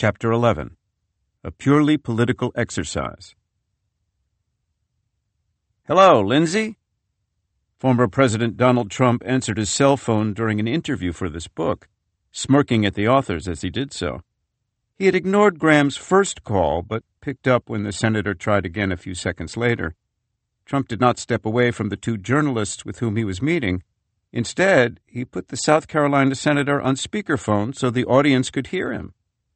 Chapter 11. A Purely Political Exercise. "Hello, Lindsay?" Former President Donald Trump answered his cell phone during an interview for this book, smirking at the authors as he did so. He had ignored Graham's first call, but picked up when the senator tried again a few seconds later. Trump did not step away from the two journalists with whom he was meeting. Instead, he put the South Carolina senator on speakerphone so the audience could hear him.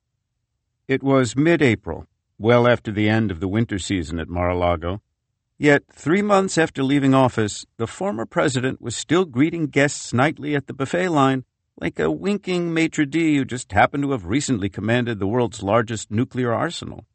It was mid-April, well after the end of the winter season at Mar-a-Lago. Yet 3 months after leaving office, the former president was still greeting guests nightly at the buffet line like a winking maitre d' who just happened to have recently commanded the world's largest nuclear arsenal.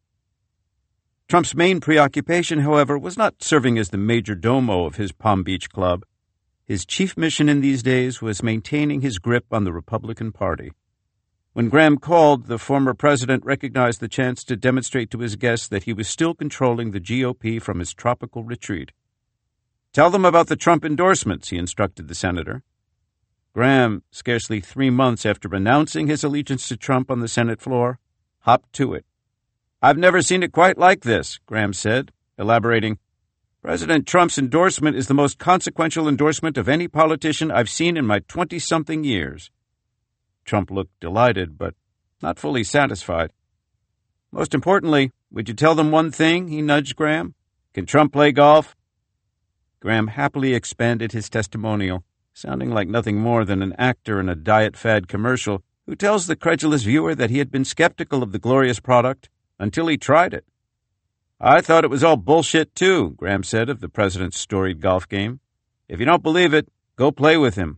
Trump's main preoccupation, however, was not serving as the major domo of his Palm Beach club. His chief mission in these days was maintaining his grip on the Republican Party. When Graham called, the former president recognized the chance to demonstrate to his guests that he was still controlling the GOP from his tropical retreat. "Tell them about the Trump endorsements," he instructed the senator. Graham, scarcely 3 months after announcing his allegiance to Trump on the Senate floor, hopped to it. "I've never seen it quite like this," Graham said, elaborating. "President Trump's endorsement is the most consequential endorsement of any politician I've seen in my 20-something years." Trump looked delighted, but not fully satisfied. "Most importantly, would you tell them one thing?" he nudged Graham. "Can Trump play golf?" Graham happily expanded his testimonial, sounding like nothing more than an actor in a diet fad commercial who tells the credulous viewer that he had been skeptical of the glorious product until he tried it. "I thought it was all bullshit, too," Graham said of the president's storied golf game. "If you don't believe it, go play with him."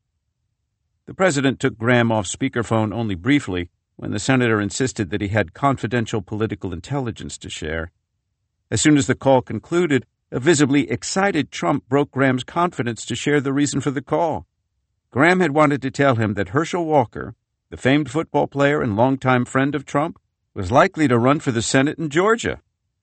The president took Graham off speakerphone only briefly when the senator insisted that he had confidential political intelligence to share. As soon as the call concluded, a visibly excited Trump broke Graham's confidence to share the reason for the call. Graham had wanted to tell him that Herschel Walker, the famed football player and longtime friend of Trump, was likely to run for the Senate in Georgia.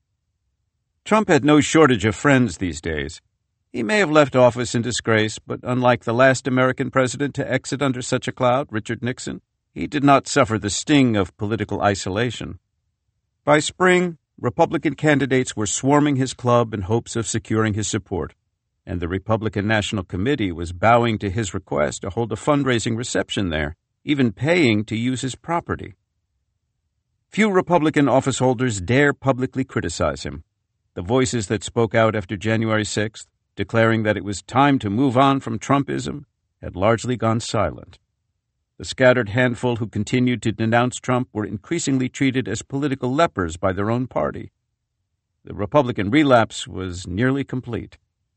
Trump had no shortage of friends these days. He may have left office in disgrace, but unlike the last American president to exit under such a cloud, Richard Nixon, he did not suffer the sting of political isolation. By spring, Republican candidates were swarming his club in hopes of securing his support, and the Republican National Committee was bowing to his request to hold a fundraising reception there, even paying to use his property. Few Republican officeholders dare publicly criticize him. The voices that spoke out after January 6th, declaring that it was time to move on from Trumpism, had largely gone silent. The scattered handful who continued to denounce Trump were increasingly treated as political lepers by their own party. The Republican relapse was nearly complete.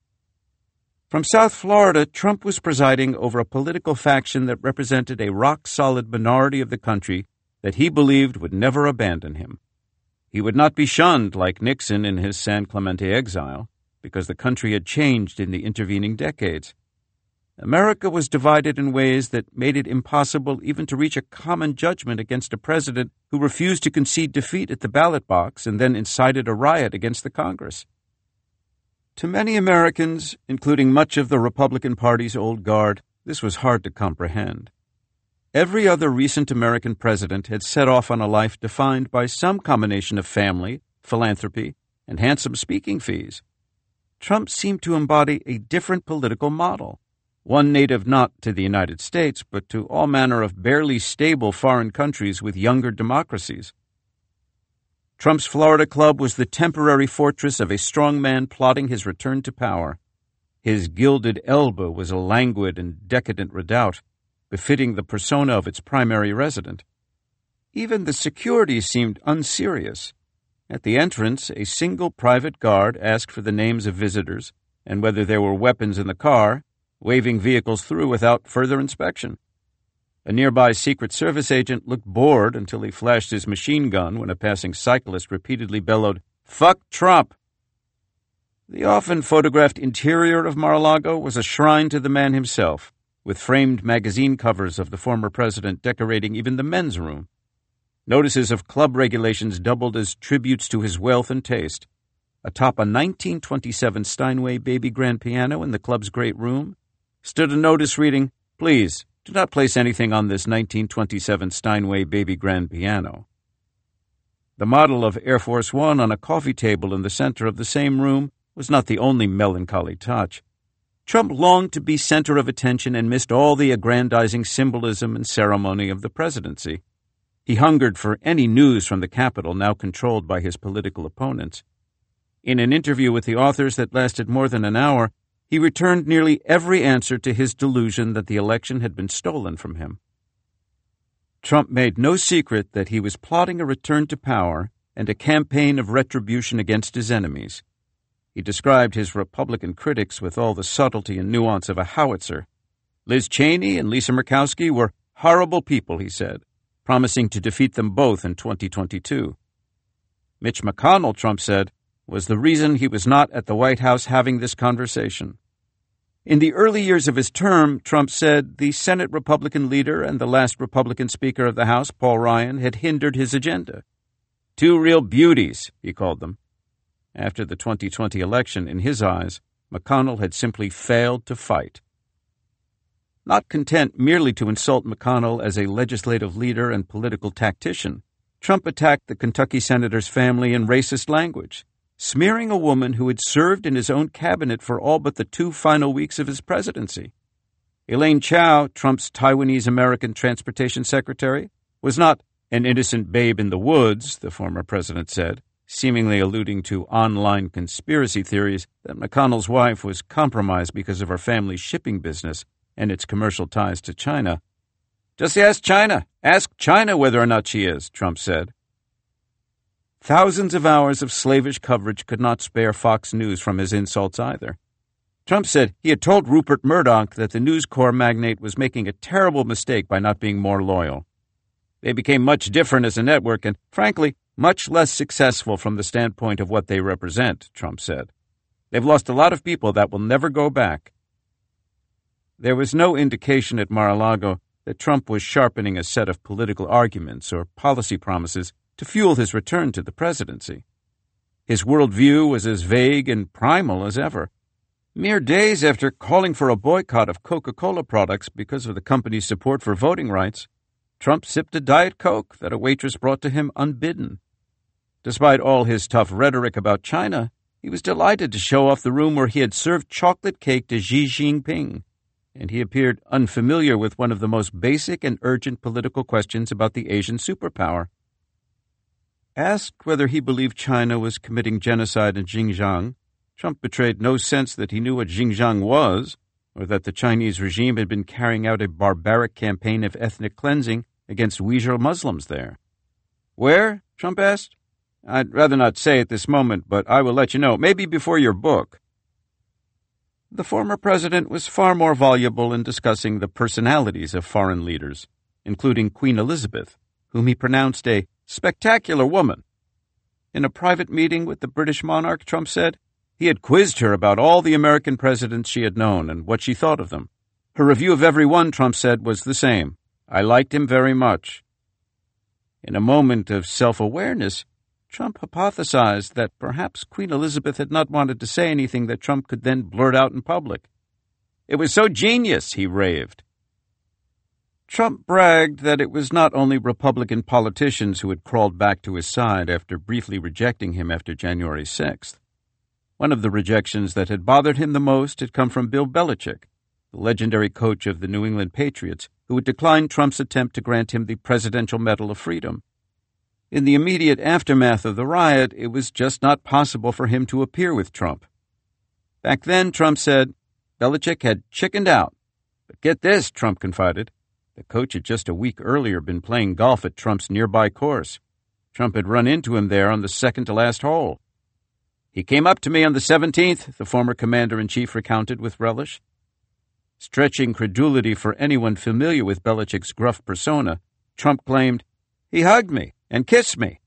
From South Florida, Trump was presiding over a political faction that represented a rock-solid minority of the country that he believed would never abandon him. He would not be shunned like Nixon in his San Clemente exile, because the country had changed in the intervening decades. America was divided in ways that made it impossible even to reach a common judgment against a president who refused to concede defeat at the ballot box and then incited a riot against the Congress. To many Americans, including much of the Republican Party's old guard, this was hard to comprehend. Every other recent American president had set off on a life defined by some combination of family, philanthropy, and handsome speaking fees. Trump seemed to embody a different political model, one native not to the United States, but to all manner of barely stable foreign countries with younger democracies. Trump's Florida club was the temporary fortress of a strong man plotting his return to power. His gilded elbow was a languid and decadent redoubt, befitting the persona of its primary resident. Even the security seemed unserious. At the entrance, a single private guard asked for the names of visitors and whether there were weapons in the car, waving vehicles through without further inspection. A nearby Secret Service agent looked bored until he flashed his machine gun when a passing cyclist repeatedly bellowed, "Fuck Trump!" The often photographed interior of Mar-a-Lago was a shrine to the man himself, with framed magazine covers of the former president decorating even the men's room. Notices of club regulations doubled as tributes to his wealth and taste. Atop a 1927 Steinway baby grand piano in the club's great room stood a notice reading, "Please, do not place anything on this 1927 Steinway baby grand piano." The model of Air Force One on a coffee table in the center of the same room was not the only melancholy touch. Trump longed to be center of attention and missed all the aggrandizing symbolism and ceremony of the presidency. He hungered for any news from the Capitol, now controlled by his political opponents. In an interview with the authors that lasted more than an hour, he returned nearly every answer to his delusion that the election had been stolen from him. Trump made no secret that he was plotting a return to power and a campaign of retribution against his enemies. He described his Republican critics with all the subtlety and nuance of a howitzer. Liz Cheney and Lisa Murkowski were horrible people, he said, promising to defeat them both in 2022. Mitch McConnell, Trump said, was the reason he was not at the White House having this conversation. In the early years of his term, Trump said the Senate Republican leader and the last Republican Speaker of the House, Paul Ryan, had hindered his agenda. Two real beauties, he called them. After the 2020 election, in his eyes, McConnell had simply failed to fight. Not content merely to insult McConnell as a legislative leader and political tactician, Trump attacked the Kentucky senator's family in racist language, smearing a woman who had served in his own cabinet for all but the 2 final weeks of his presidency. Elaine Chao, Trump's Taiwanese-American transportation secretary, was not an innocent babe in the woods, the former president said, seemingly alluding to online conspiracy theories that McConnell's wife was compromised because of her family's shipping business and its commercial ties to China. "Just ask China. Ask China whether or not she is," Trump said. Thousands of hours of slavish coverage could not spare Fox News from his insults either. Trump said he had told Rupert Murdoch that the News Corp magnate was making a terrible mistake by not being more loyal. They became much different as a network and, frankly, much less successful from the standpoint of what they represent, Trump said. They've lost a lot of people that will never go back. There was no indication at Mar-a-Lago that Trump was sharpening a set of political arguments or policy promises to fuel his return to the presidency. His worldview was as vague and primal as ever. Mere days after calling for a boycott of Coca-Cola products because of the company's support for voting rights, Trump sipped a Diet Coke that a waitress brought to him unbidden. Despite all his tough rhetoric about China, he was delighted to show off the room where he had served chocolate cake to Xi Jinping, and he appeared unfamiliar with one of the most basic and urgent political questions about the Asian superpower. Asked whether he believed China was committing genocide in Xinjiang, Trump betrayed no sense that he knew what Xinjiang was, or that the Chinese regime had been carrying out a barbaric campaign of ethnic cleansing against Uyghur Muslims there. "Where?" Trump asked. "I'd rather not say at this moment, but I will let you know, maybe before your book." The former president was far more voluble in discussing the personalities of foreign leaders, including Queen Elizabeth, whom he pronounced a spectacular woman. In a private meeting with the British monarch, Trump said, he had quizzed her about all the American presidents she had known and what she thought of them. Her review of every one, Trump said, was the same. "I liked him very much." In a moment of self-awareness, Trump hypothesized that perhaps Queen Elizabeth had not wanted to say anything that Trump could then blurt out in public. "It was so genius," he raved. Trump bragged that it was not only Republican politicians who had crawled back to his side after briefly rejecting him after January 6th. One of the rejections that had bothered him the most had come from Bill Belichick, the legendary coach of the New England Patriots, who had declined Trump's attempt to grant him the Presidential Medal of Freedom. In the immediate aftermath of the riot, it was just not possible for him to appear with Trump. Back then, Trump said, Belichick had chickened out. But get this, Trump confided. The coach had just a week earlier been playing golf at Trump's nearby course. Trump had run into him there on the second-to-last hole. "He came up to me on the 17th, the former commander-in-chief recounted with relish. Stretching credulity for anyone familiar with Belichick's gruff persona, Trump claimed, "He hugged me and kissed me."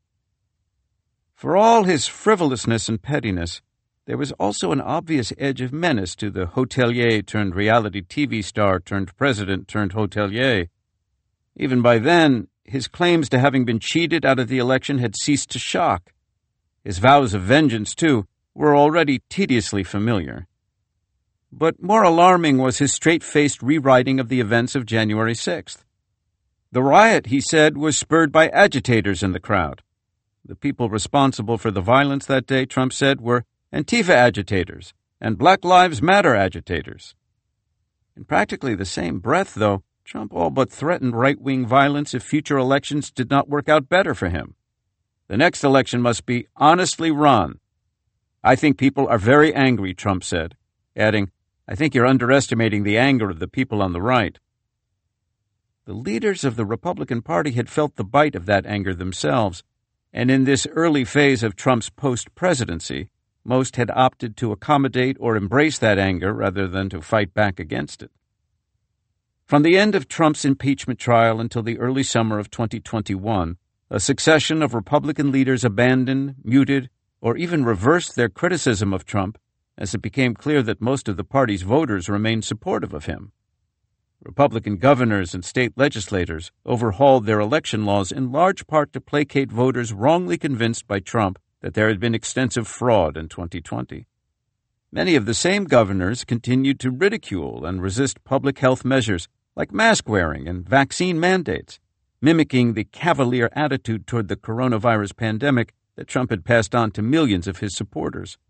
For all his frivolousness and pettiness, there was also an obvious edge of menace to the hotelier-turned-reality TV star-turned-president-turned-hotelier. Even by then, his claims to having been cheated out of the election had ceased to shock. His vows of vengeance, too, were already tediously familiar. But more alarming was his straight-faced rewriting of the events of January 6th. The riot, he said, was spurred by agitators in the crowd. The people responsible for the violence that day, Trump said, were Antifa agitators and Black Lives Matter agitators. In practically the same breath, though, Trump all but threatened right-wing violence if future elections did not work out better for him. The next election must be honestly run. I think people are very angry, Trump said, adding, I think you're underestimating the anger of the people on the right. The leaders of the Republican Party had felt the bite of that anger themselves, and in this early phase of Trump's post-presidency, most had opted to accommodate or embrace that anger rather than to fight back against it. From the end of Trump's impeachment trial until the early summer of 2021, a succession of Republican leaders abandoned, muted, or even reversed their criticism of Trump as it became clear that most of the party's voters remained supportive of him. Republican governors and state legislators overhauled their election laws in large part to placate voters wrongly convinced by Trump that there had been extensive fraud in 2020. Many of the same governors continued to ridicule and resist public health measures like mask wearing and vaccine mandates, mimicking the cavalier attitude toward the coronavirus pandemic that Trump had passed on to millions of his supporters.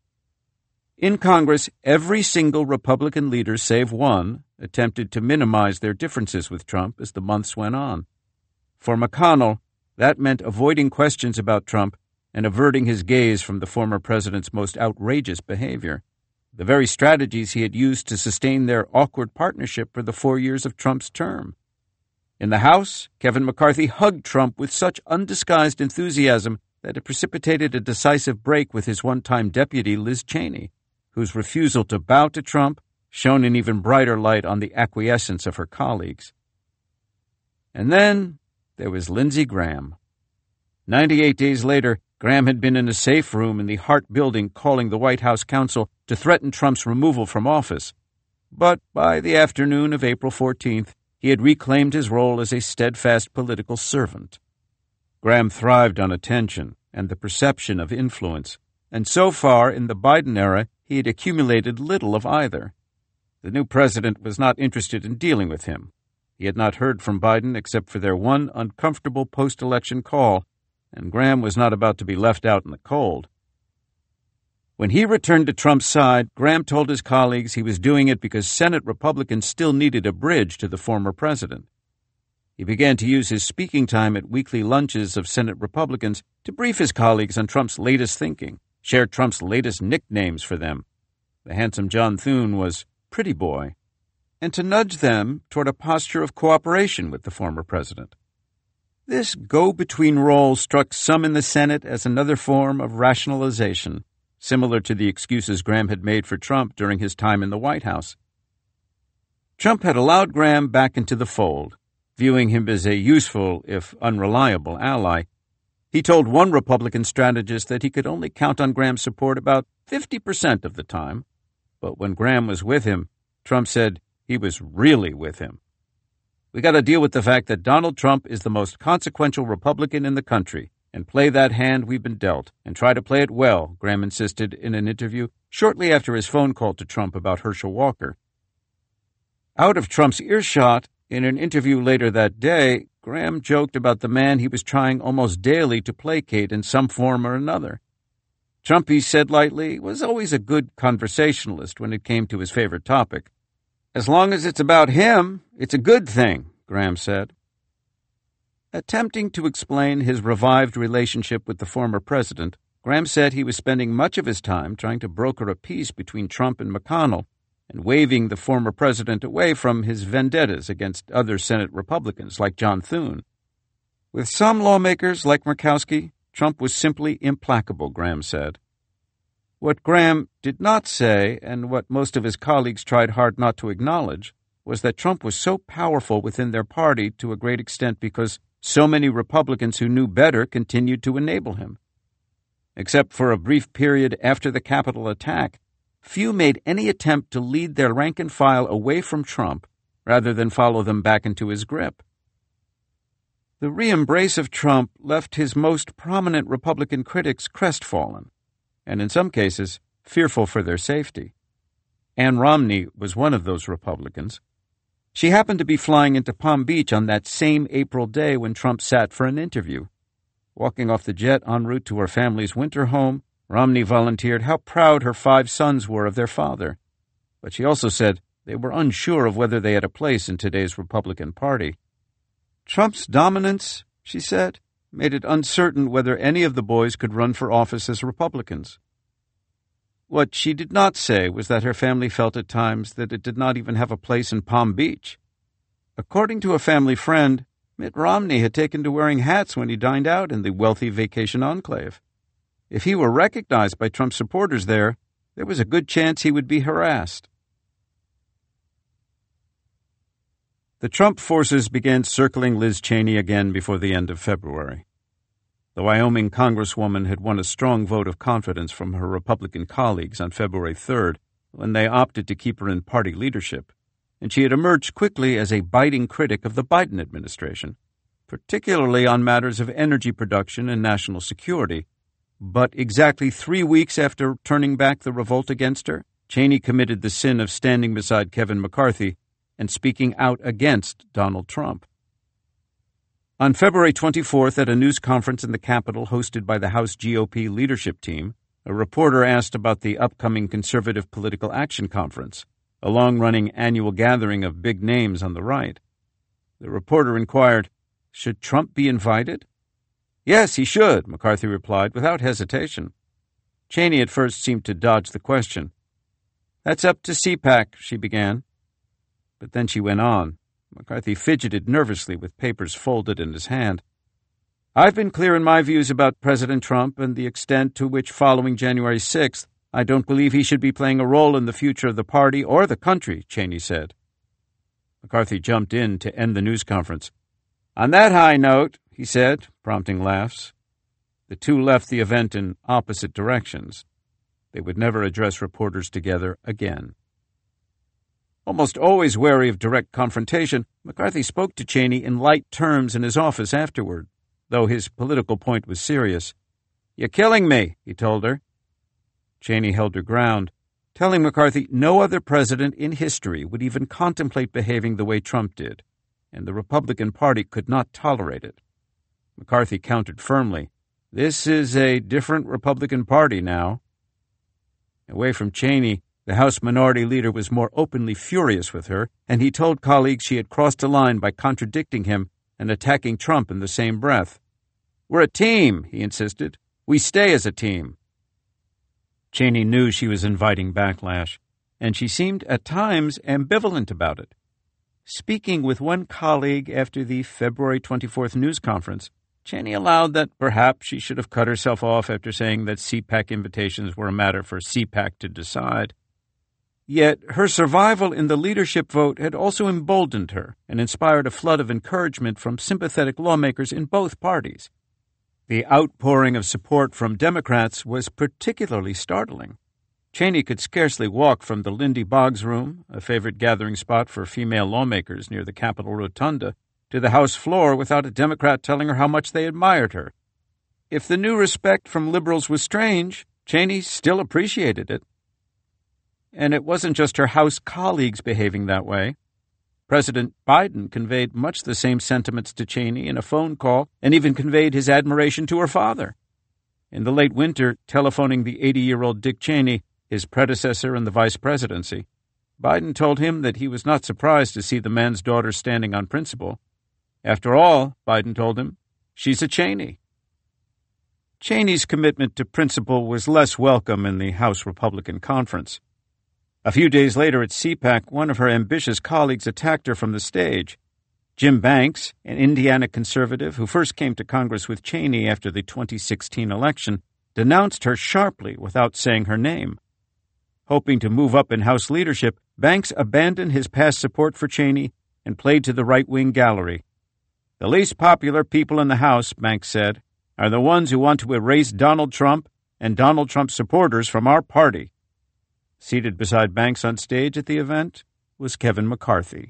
In Congress, every single Republican leader save one attempted to minimize their differences with Trump as the months went on. For McConnell, that meant avoiding questions about Trump and averting his gaze from the former president's most outrageous behavior, the very strategies he had used to sustain their awkward partnership for the 4 years of Trump's term. In the House, Kevin McCarthy hugged Trump with such undisguised enthusiasm that it precipitated a decisive break with his one-time deputy, Liz Cheney, whose refusal to bow to Trump shone an even brighter light on the acquiescence of her colleagues. And then there was Lindsey Graham. 98 days later, Graham had been in a safe room in the Hart Building calling the White House counsel to threaten Trump's removal from office. But by the afternoon of April 14th, he had reclaimed his role as a steadfast political servant. Graham thrived on attention and the perception of influence, and so far in the Biden era, he had accumulated little of either. The new president was not interested in dealing with him. He had not heard from Biden except for their one uncomfortable post-election call, and Graham was not about to be left out in the cold. When he returned to Trump's side, Graham told his colleagues he was doing it because Senate Republicans still needed a bridge to the former president. He began to use his speaking time at weekly lunches of Senate Republicans to brief his colleagues on Trump's latest thinking, share Trump's latest nicknames for them. The handsome John Thune was Pretty Boy, and to nudge them toward a posture of cooperation with the former president. This go-between role struck some in the Senate as another form of rationalization, similar to the excuses Graham had made for Trump during his time in the White House. Trump had allowed Graham back into the fold, viewing him as a useful, if unreliable, ally. He told one Republican strategist that he could only count on Graham's support about 50% of the time, but when Graham was with him, Trump said he was really with him. We got to deal with the fact that Donald Trump is the most consequential Republican in the country, and play that hand we've been dealt, and try to play it well, Graham insisted in an interview shortly after his phone call to Trump about Herschel Walker. Out of Trump's earshot, in an interview later that day, Graham joked about the man he was trying almost daily to placate in some form or another. Trump, he said lightly, was always a good conversationalist when it came to his favorite topic. As long as it's about him, it's a good thing, Graham said. Attempting to explain his revived relationship with the former president, Graham said he was spending much of his time trying to broker a peace between Trump and McConnell and waving the former president away from his vendettas against other Senate Republicans like John Thune. With some lawmakers like Murkowski, Trump was simply implacable, Graham said. What Graham did not say, and what most of his colleagues tried hard not to acknowledge, was that Trump was so powerful within their party to a great extent because so many Republicans who knew better continued to enable him. Except for a brief period after the Capitol attack, few made any attempt to lead their rank and file away from Trump rather than follow them back into his grip. The re-embrace of Trump left his most prominent Republican critics crestfallen, and in some cases, fearful for their safety. Ann Romney was one of those Republicans. She happened to be flying into Palm Beach on that same April day when Trump sat for an interview. Walking off the jet en route to her family's winter home, Romney volunteered how proud her 5 sons were of their father. But she also said they were unsure of whether they had a place in today's Republican Party. Trump's dominance, she said, made it uncertain whether any of the boys could run for office as Republicans. What she did not say was that her family felt at times that it did not even have a place in Palm Beach. According to a family friend, Mitt Romney had taken to wearing hats when he dined out in the wealthy vacation enclave. If he were recognized by Trump supporters there was a good chance he would be harassed. The Trump forces began circling Liz Cheney again before the end of February. The Wyoming Congresswoman had won a strong vote of confidence from her Republican colleagues on February 3rd when they opted to keep her in party leadership, and she had emerged quickly as a biting critic of the Biden administration, particularly on matters of energy production and national security. But exactly 3 weeks after turning back the revolt against her, Cheney committed the sin of standing beside Kevin McCarthy and speaking out against Donald Trump. On February 24th, at a news conference in the Capitol hosted by the House GOP leadership team, a reporter asked about the upcoming Conservative Political Action Conference, a long-running annual gathering of big names on the right. The reporter inquired, "Should Trump be invited?" "Yes, he should," McCarthy replied without hesitation. Cheney at first seemed to dodge the question. "That's up to CPAC," she began. But then she went on. McCarthy fidgeted nervously with papers folded in his hand. "I've been clear in my views about President Trump and the extent to which following January 6th, I don't believe he should be playing a role in the future of the party or the country," Cheney said. McCarthy jumped in to end the news conference. "On that high note," he said, prompting laughs. The two left the event in opposite directions. They would never address reporters together again. Almost always wary of direct confrontation, McCarthy spoke to Cheney in light terms in his office afterward, though his political point was serious. "You're killing me," he told her. Cheney held her ground, telling McCarthy no other president in history would even contemplate behaving the way Trump did, and the Republican Party could not tolerate it. McCarthy countered firmly, "This is a different Republican Party now." Away from Cheney, the House Minority Leader was more openly furious with her, and he told colleagues she had crossed a line by contradicting him and attacking Trump in the same breath. "We're a team," he insisted. "We stay as a team." Cheney knew she was inviting backlash, and she seemed at times ambivalent about it. Speaking with one colleague after the February 24th news conference, Cheney allowed that perhaps she should have cut herself off after saying that CPAC invitations were a matter for CPAC to decide. Yet her survival in the leadership vote had also emboldened her and inspired a flood of encouragement from sympathetic lawmakers in both parties. The outpouring of support from Democrats was particularly startling. Cheney could scarcely walk from the Lindy Boggs Room, a favorite gathering spot for female lawmakers near the Capitol Rotunda, to the House floor without a Democrat telling her how much they admired her. If the new respect from liberals was strange, Cheney still appreciated it. And it wasn't just her House colleagues behaving that way. President Biden conveyed much the same sentiments to Cheney in a phone call and even conveyed his admiration to her father. In the late winter, telephoning the 80-year-old Dick Cheney, his predecessor in the vice presidency, Biden told him that he was not surprised to see the man's daughter standing on principle. After all, Biden told him, she's a Cheney. Cheney's commitment to principle was less welcome in the House Republican Conference. A few days later at CPAC, one of her ambitious colleagues attacked her from the stage. Jim Banks, an Indiana conservative who first came to Congress with Cheney after the 2016 election, denounced her sharply without saying her name. Hoping to move up in House leadership, Banks abandoned his past support for Cheney and played to the right-wing gallery. "The least popular people in the House," Banks said, "are the ones who want to erase Donald Trump and Donald Trump supporters from our party." Seated beside Banks on stage at the event was Kevin McCarthy.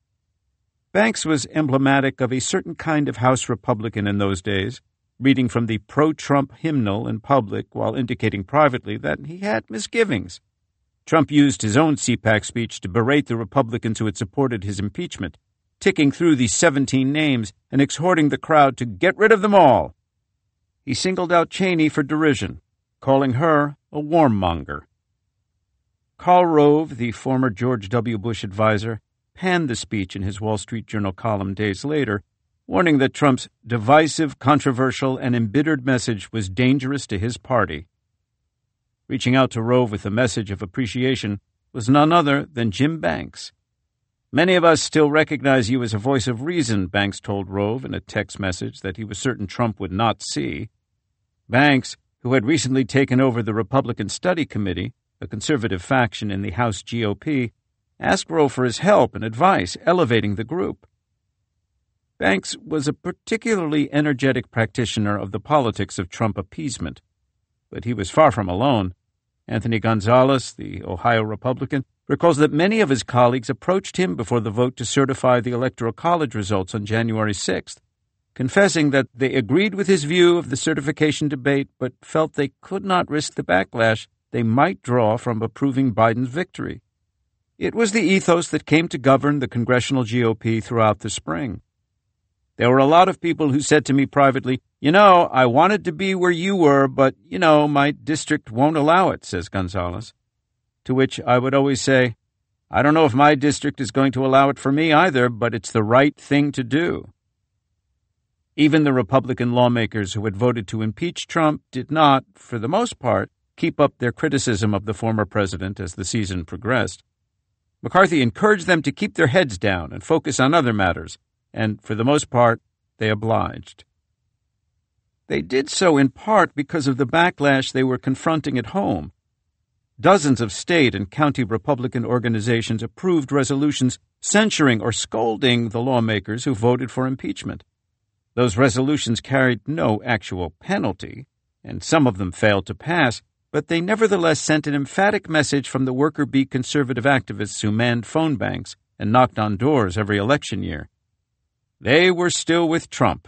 Banks was emblematic of a certain kind of House Republican in those days, reading from the pro-Trump hymnal in public while indicating privately that he had misgivings. Trump used his own CPAC speech to berate the Republicans who had supported his impeachment, ticking through the 17 names and exhorting the crowd to get rid of them all. he singled out Cheney for derision, calling her a warmonger. Karl Rove, the former George W. Bush advisor, panned the speech in his Wall Street Journal column days later, warning that Trump's divisive, controversial, and embittered message was dangerous to his party. Reaching out to Rove with a message of appreciation was none other than Jim Banks. "Many of us still recognize you as a voice of reason," Banks told Rove in a text message that he was certain Trump would not see. Banks, who had recently taken over the Republican Study Committee, a conservative faction in the House GOP, asked Rove for his help and advice elevating the group. Banks was a particularly energetic practitioner of the politics of Trump appeasement, but he was far from alone. Anthony Gonzalez, the Ohio Republican, recalls that many of his colleagues approached him before the vote to certify the Electoral College results on January 6th, confessing that they agreed with his view of the certification debate but felt they could not risk the backlash they might draw from approving Biden's victory. It was the ethos that came to govern the congressional GOP throughout the spring. "There were a lot of people who said to me privately, 'I wanted to be where you were, but, my district won't allow it,'" says Gonzalez. To which I would always say, "I don't know if my district is going to allow it for me either, but it's the right thing to do." Even the Republican lawmakers who had voted to impeach Trump did not, for the most part, keep up their criticism of the former president as the season progressed. McCarthy encouraged them to keep their heads down and focus on other matters, and for the most part, they obliged. They did so in part because of the backlash they were confronting at home. Dozens of state and county Republican organizations approved resolutions censuring or scolding the lawmakers who voted for impeachment. Those resolutions carried no actual penalty, and some of them failed to pass, but they nevertheless sent an emphatic message from the worker bee conservative activists who manned phone banks and knocked on doors every election year. They were still with Trump.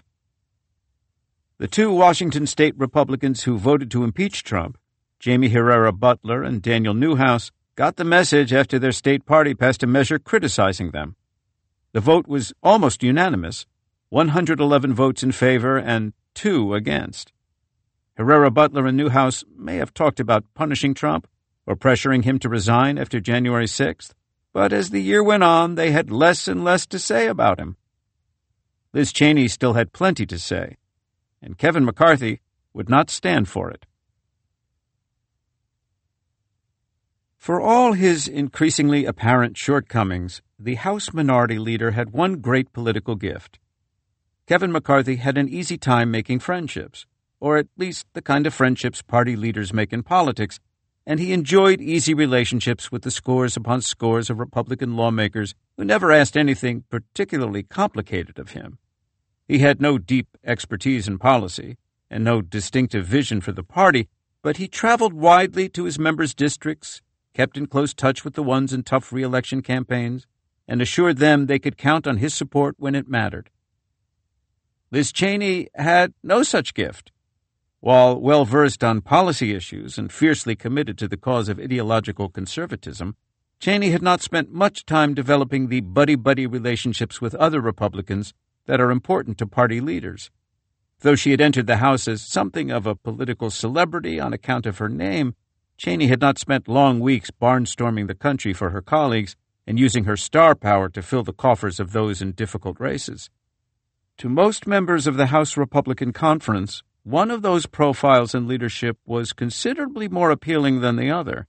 The two Washington state Republicans who voted to impeach Trump, Jamie Herrera Butler and Daniel Newhouse, got the message after their state party passed a measure criticizing them. The vote was almost unanimous, 111 votes in favor and 2 against. Herrera Butler and Newhouse may have talked about punishing Trump or pressuring him to resign after January 6th, but as the year went on, they had less and less to say about him. Liz Cheney still had plenty to say, and Kevin McCarthy would not stand for it. For all his increasingly apparent shortcomings, the House Minority Leader had one great political gift. Kevin McCarthy had an easy time making friendships, or at least the kind of friendships party leaders make in politics, and he enjoyed easy relationships with the scores upon scores of Republican lawmakers who never asked anything particularly complicated of him. He had no deep expertise in policy and no distinctive vision for the party, but he traveled widely to his members' districts, kept in close touch with the ones in tough re-election campaigns, and assured them they could count on his support when it mattered. Liz Cheney had no such gift. While well-versed on policy issues and fiercely committed to the cause of ideological conservatism, Cheney had not spent much time developing the buddy-buddy relationships with other Republicans that are important to party leaders. Though she had entered the House as something of a political celebrity on account of her name, Cheney had not spent long weeks barnstorming the country for her colleagues and using her star power to fill the coffers of those in difficult races. To most members of the House Republican Conference, one of those profiles in leadership was considerably more appealing than the other.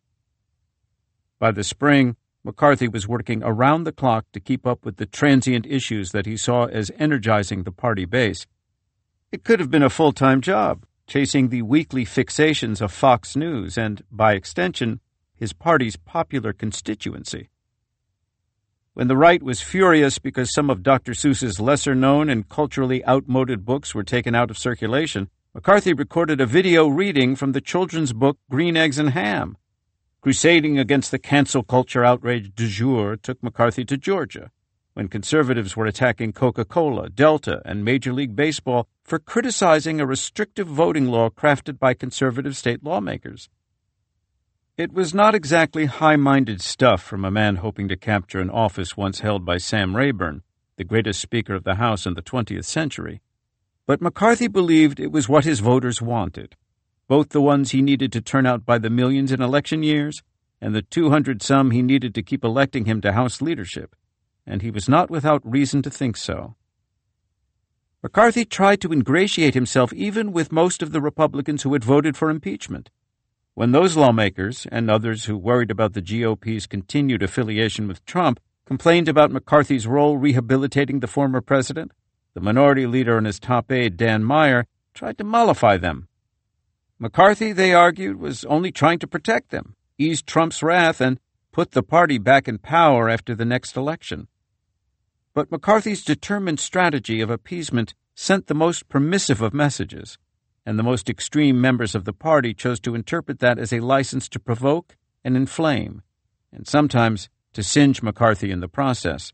By the spring, McCarthy was working around the clock to keep up with the transient issues that he saw as energizing the party base. It could have been a full-time job, chasing the weekly fixations of Fox News and, by extension, his party's popular constituency. When the right was furious because some of Dr. Seuss's lesser-known and culturally outmoded books were taken out of circulation, McCarthy recorded a video reading from the children's book Green Eggs and Ham. Crusading against the cancel culture outrage du jour took McCarthy to Georgia, when conservatives were attacking Coca-Cola, Delta, and Major League Baseball for criticizing a restrictive voting law crafted by conservative state lawmakers. It was not exactly high-minded stuff from a man hoping to capture an office once held by Sam Rayburn, the greatest Speaker of the House in the 20th century. But McCarthy believed it was what his voters wanted, both the ones he needed to turn out by the millions in election years and the 200-some he needed to keep electing him to House leadership, and he was not without reason to think so. McCarthy tried to ingratiate himself even with most of the Republicans who had voted for impeachment. When those lawmakers, and others who worried about the GOP's continued affiliation with Trump, complained about McCarthy's role rehabilitating the former president, the minority leader and his top aide, Dan Meyer, tried to mollify them. McCarthy, they argued, was only trying to protect them, ease Trump's wrath, and put the party back in power after the next election. But McCarthy's determined strategy of appeasement sent the most permissive of messages, and the most extreme members of the party chose to interpret that as a license to provoke and inflame, and sometimes to singe McCarthy in the process.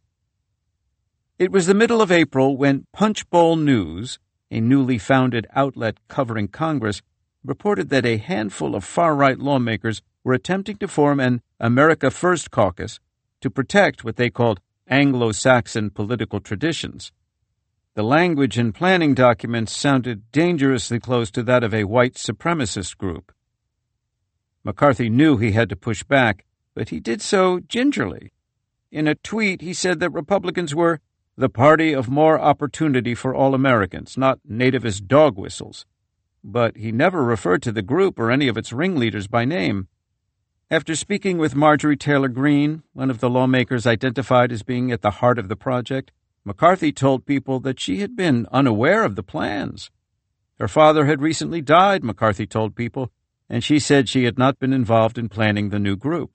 It was the middle of April when Punchbowl News, a newly founded outlet covering Congress, reported that a handful of far-right lawmakers were attempting to form an America First caucus to protect what they called Anglo-Saxon political traditions. The language in planning documents sounded dangerously close to that of a white supremacist group. McCarthy knew he had to push back, but he did so gingerly. In a tweet, he said that Republicans were the party of more opportunity for all Americans, not nativist dog whistles. But he never referred to the group or any of its ringleaders by name. After speaking with Marjorie Taylor Greene, one of the lawmakers identified as being at the heart of the project, McCarthy told people that she had been unaware of the plans. Her father had recently died, McCarthy told people, and she said she had not been involved in planning the new group.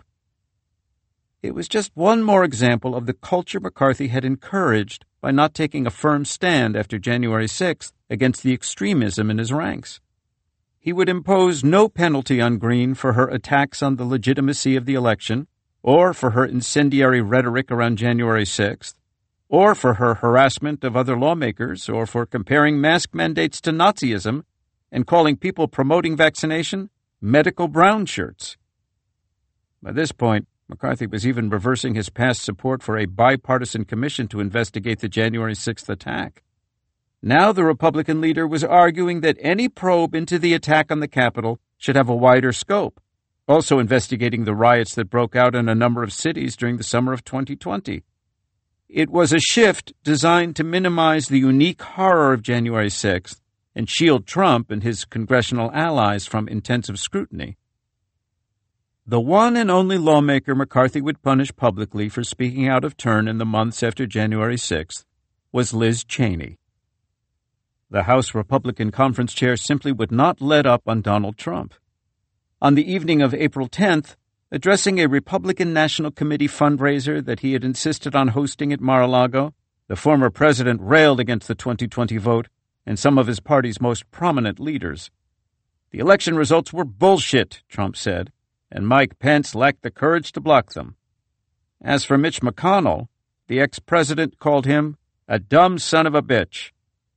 It was just one more example of the culture McCarthy had encouraged by not taking a firm stand after January 6th against the extremism in his ranks. He would impose no penalty on Greene for her attacks on the legitimacy of the election, or for her incendiary rhetoric around January 6th, or for her harassment of other lawmakers, or for comparing mask mandates to Nazism and calling people promoting vaccination medical brown shirts. By this point, McCarthy was even reversing his past support for a bipartisan commission to investigate the January 6th attack. Now the Republican leader was arguing that any probe into the attack on the Capitol should have a wider scope, also investigating the riots that broke out in a number of cities during the summer of 2020. It was a shift designed to minimize the unique horror of January 6th and shield Trump and his congressional allies from intensive scrutiny. The one and only lawmaker McCarthy would punish publicly for speaking out of turn in the months after January 6th was Liz Cheney. The House Republican Conference Chair simply would not let up on Donald Trump. On the evening of April 10th, addressing a Republican National Committee fundraiser that he had insisted on hosting at Mar-a-Lago, the former president railed against the 2020 vote and some of his party's most prominent leaders. The election results were bullshit, Trump said, and Mike Pence lacked the courage to block them. As for Mitch McConnell, the ex-president called him a dumb son of a bitch.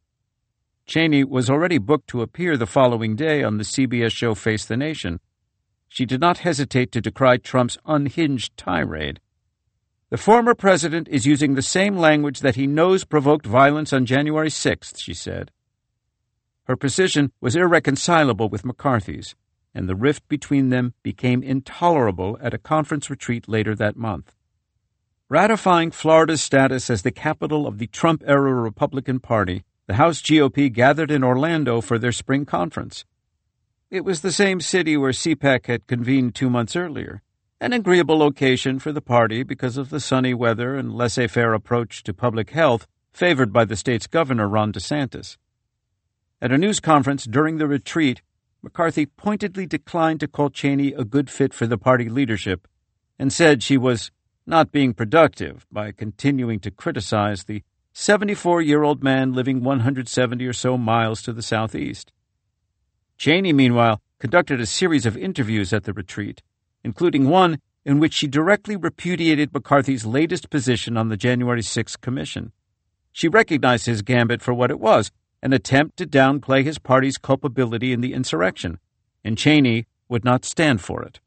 Cheney was already booked to appear the following day on the CBS show Face the Nation. She did not hesitate to decry Trump's unhinged tirade. The former president is using the same language that he knows provoked violence on January 6th, she said. Her position was irreconcilable with McCarthy's, and the rift between them became intolerable at a conference retreat later that month. Ratifying Florida's status as the capital of the Trump-era Republican Party, the House GOP gathered in Orlando for their spring conference. It was the same city where CPAC had convened 2 months earlier, an agreeable location for the party because of the sunny weather and laissez-faire approach to public health favored by the state's governor, Ron DeSantis. At a news conference during the retreat, McCarthy pointedly declined to call Cheney a good fit for the party leadership and said she was not being productive by continuing to criticize the 74-year-old man living 170 or so miles to the southeast. Cheney, meanwhile, conducted a series of interviews at the retreat, including one in which she directly repudiated McCarthy's latest position on the January 6th commission. She recognized his gambit for what it was, an attempt to downplay his party's culpability in the insurrection, and Cheney would not stand for it.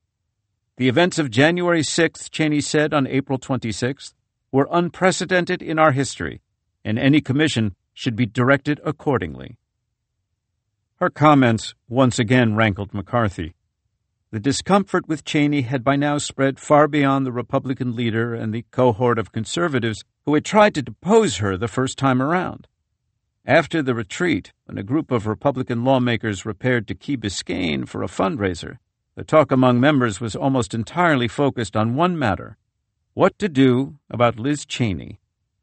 The events of January 6th, Cheney said on April 26th, were unprecedented in our history, and any commission should be directed accordingly. Her comments once again rankled McCarthy. The discomfort with Cheney had by now spread far beyond the Republican leader and the cohort of conservatives who had tried to depose her the first time around. After the retreat, when a group of Republican lawmakers repaired to Key Biscayne for a fundraiser, the talk among members was almost entirely focused on one matter: what to do about Liz Cheney.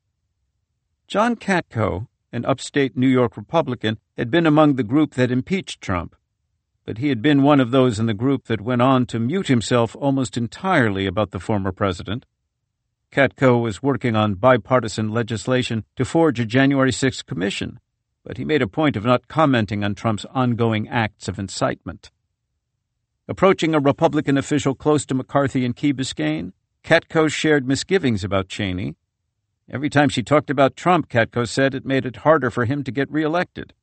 John Katko, an upstate New York Republican, had been among the group that impeached Trump, but he had been one of those in the group that went on to mute himself almost entirely about the former president. Katko was working on bipartisan legislation to forge a January 6th commission, but he made a point of not commenting on Trump's ongoing acts of incitement. Approaching a Republican official close to McCarthy in Key Biscayne, Katko shared misgivings about Cheney. Every time she talked about Trump, Katko said, it made it harder for him to get reelected.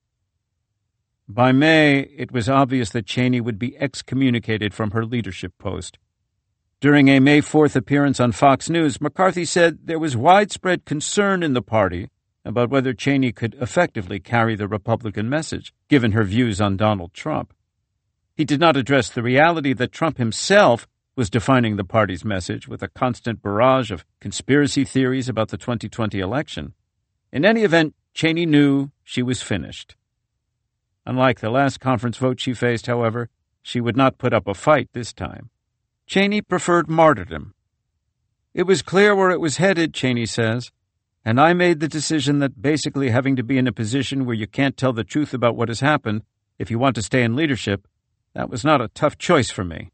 By May, it was obvious that Cheney would be excommunicated from her leadership post. During a May 4th appearance on Fox News, McCarthy said there was widespread concern in the party about whether Cheney could effectively carry the Republican message, given her views on Donald Trump. He did not address the reality that Trump himself was defining the party's message with a constant barrage of conspiracy theories about the 2020 election. In any event, Cheney knew she was finished. Unlike the last conference vote she faced, however, she would not put up a fight this time. Cheney preferred martyrdom. It was clear where it was headed, Cheney says, and I made the decision that basically having to be in a position where you can't tell the truth about what has happened if you want to stay in leadership, that was not a tough choice for me.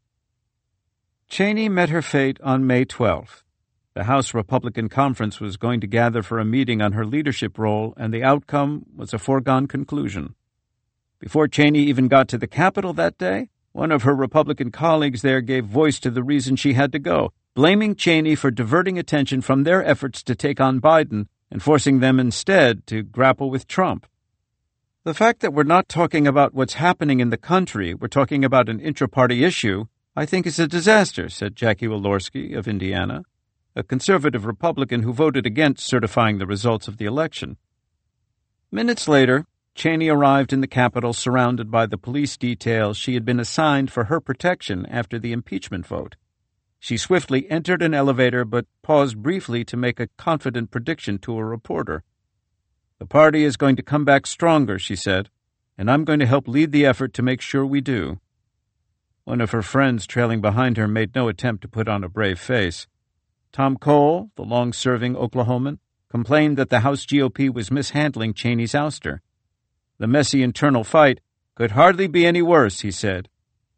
Cheney met her fate on May 12th. The House Republican Conference was going to gather for a meeting on her leadership role, and the outcome was a foregone conclusion. Before Cheney even got to the Capitol that day, one of her Republican colleagues there gave voice to the reason she had to go, blaming Cheney for diverting attention from their efforts to take on Biden and forcing them instead to grapple with Trump. The fact that we're not talking about what's happening in the country, we're talking about an intra-party issue, I think is a disaster, said Jackie Walorski of Indiana, a conservative Republican who voted against certifying the results of the election. Minutes later, Cheney arrived in the Capitol surrounded by the police detail she had been assigned for her protection after the impeachment vote. She swiftly entered an elevator but paused briefly to make a confident prediction to a reporter. The party is going to come back stronger, she said, and I'm going to help lead the effort to make sure we do. One of her friends trailing behind her made no attempt to put on a brave face. Tom Cole, the long-serving Oklahoman, complained that the House GOP was mishandling Cheney's ouster. The messy internal fight could hardly be any worse, he said.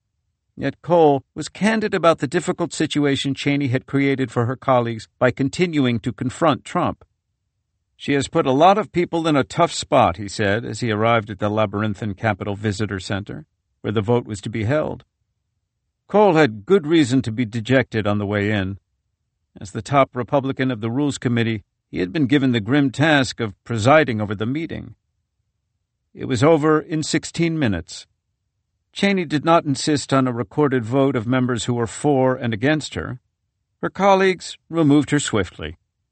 Yet Cole was candid about the difficult situation Cheney had created for her colleagues by continuing to confront Trump. She has put a lot of people in a tough spot, he said, as he arrived at the labyrinthine Capitol Visitor Center, where the vote was to be held. Cole had good reason to be dejected on the way in. As the top Republican of the Rules Committee, he had been given the grim task of presiding over the meeting. It was over in 16 minutes. Cheney did not insist on a recorded vote of members who were for and against her. Her colleagues removed her swiftly.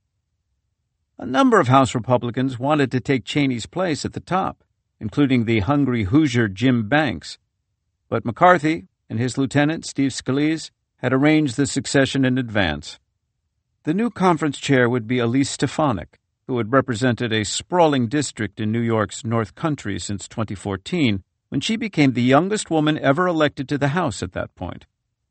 A number of House Republicans wanted to take Cheney's place at the top, including the hungry Hoosier Jim Banks. But McCarthy and his lieutenant, Steve Scalise, had arranged the succession in advance. The new conference chair would be Elise Stefanik, who had represented a sprawling district in New York's North Country since 2014, when she became the youngest woman ever elected to the House at that point.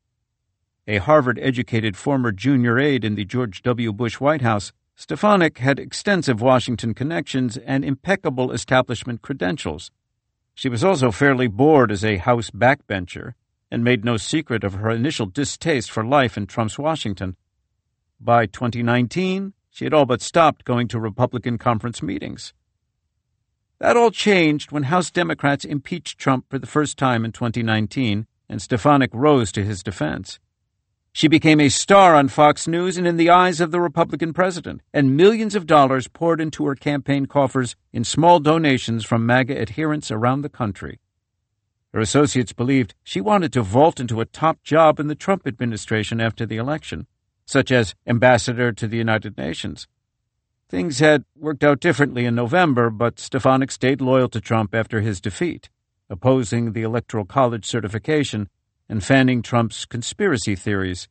A Harvard-educated former junior aide in the George W. Bush White House, Stefanik had extensive Washington connections and impeccable establishment credentials. She was also fairly bored as a House backbencher and made no secret of her initial distaste for life in Trump's Washington. By 2019, she had all but stopped going to Republican conference meetings. That all changed when House Democrats impeached Trump for the first time in 2019, and Stefanik rose to his defense. She became a star on Fox News and in the eyes of the Republican president, and millions of dollars poured into her campaign coffers in small donations from MAGA adherents around the country. Her associates believed she wanted to vault into a top job in the Trump administration after the election, such as ambassador to the United Nations. Things had worked out differently in November, but Stefanik stayed loyal to Trump after his defeat, opposing the Electoral College certification and fanning Trump's conspiracy theories.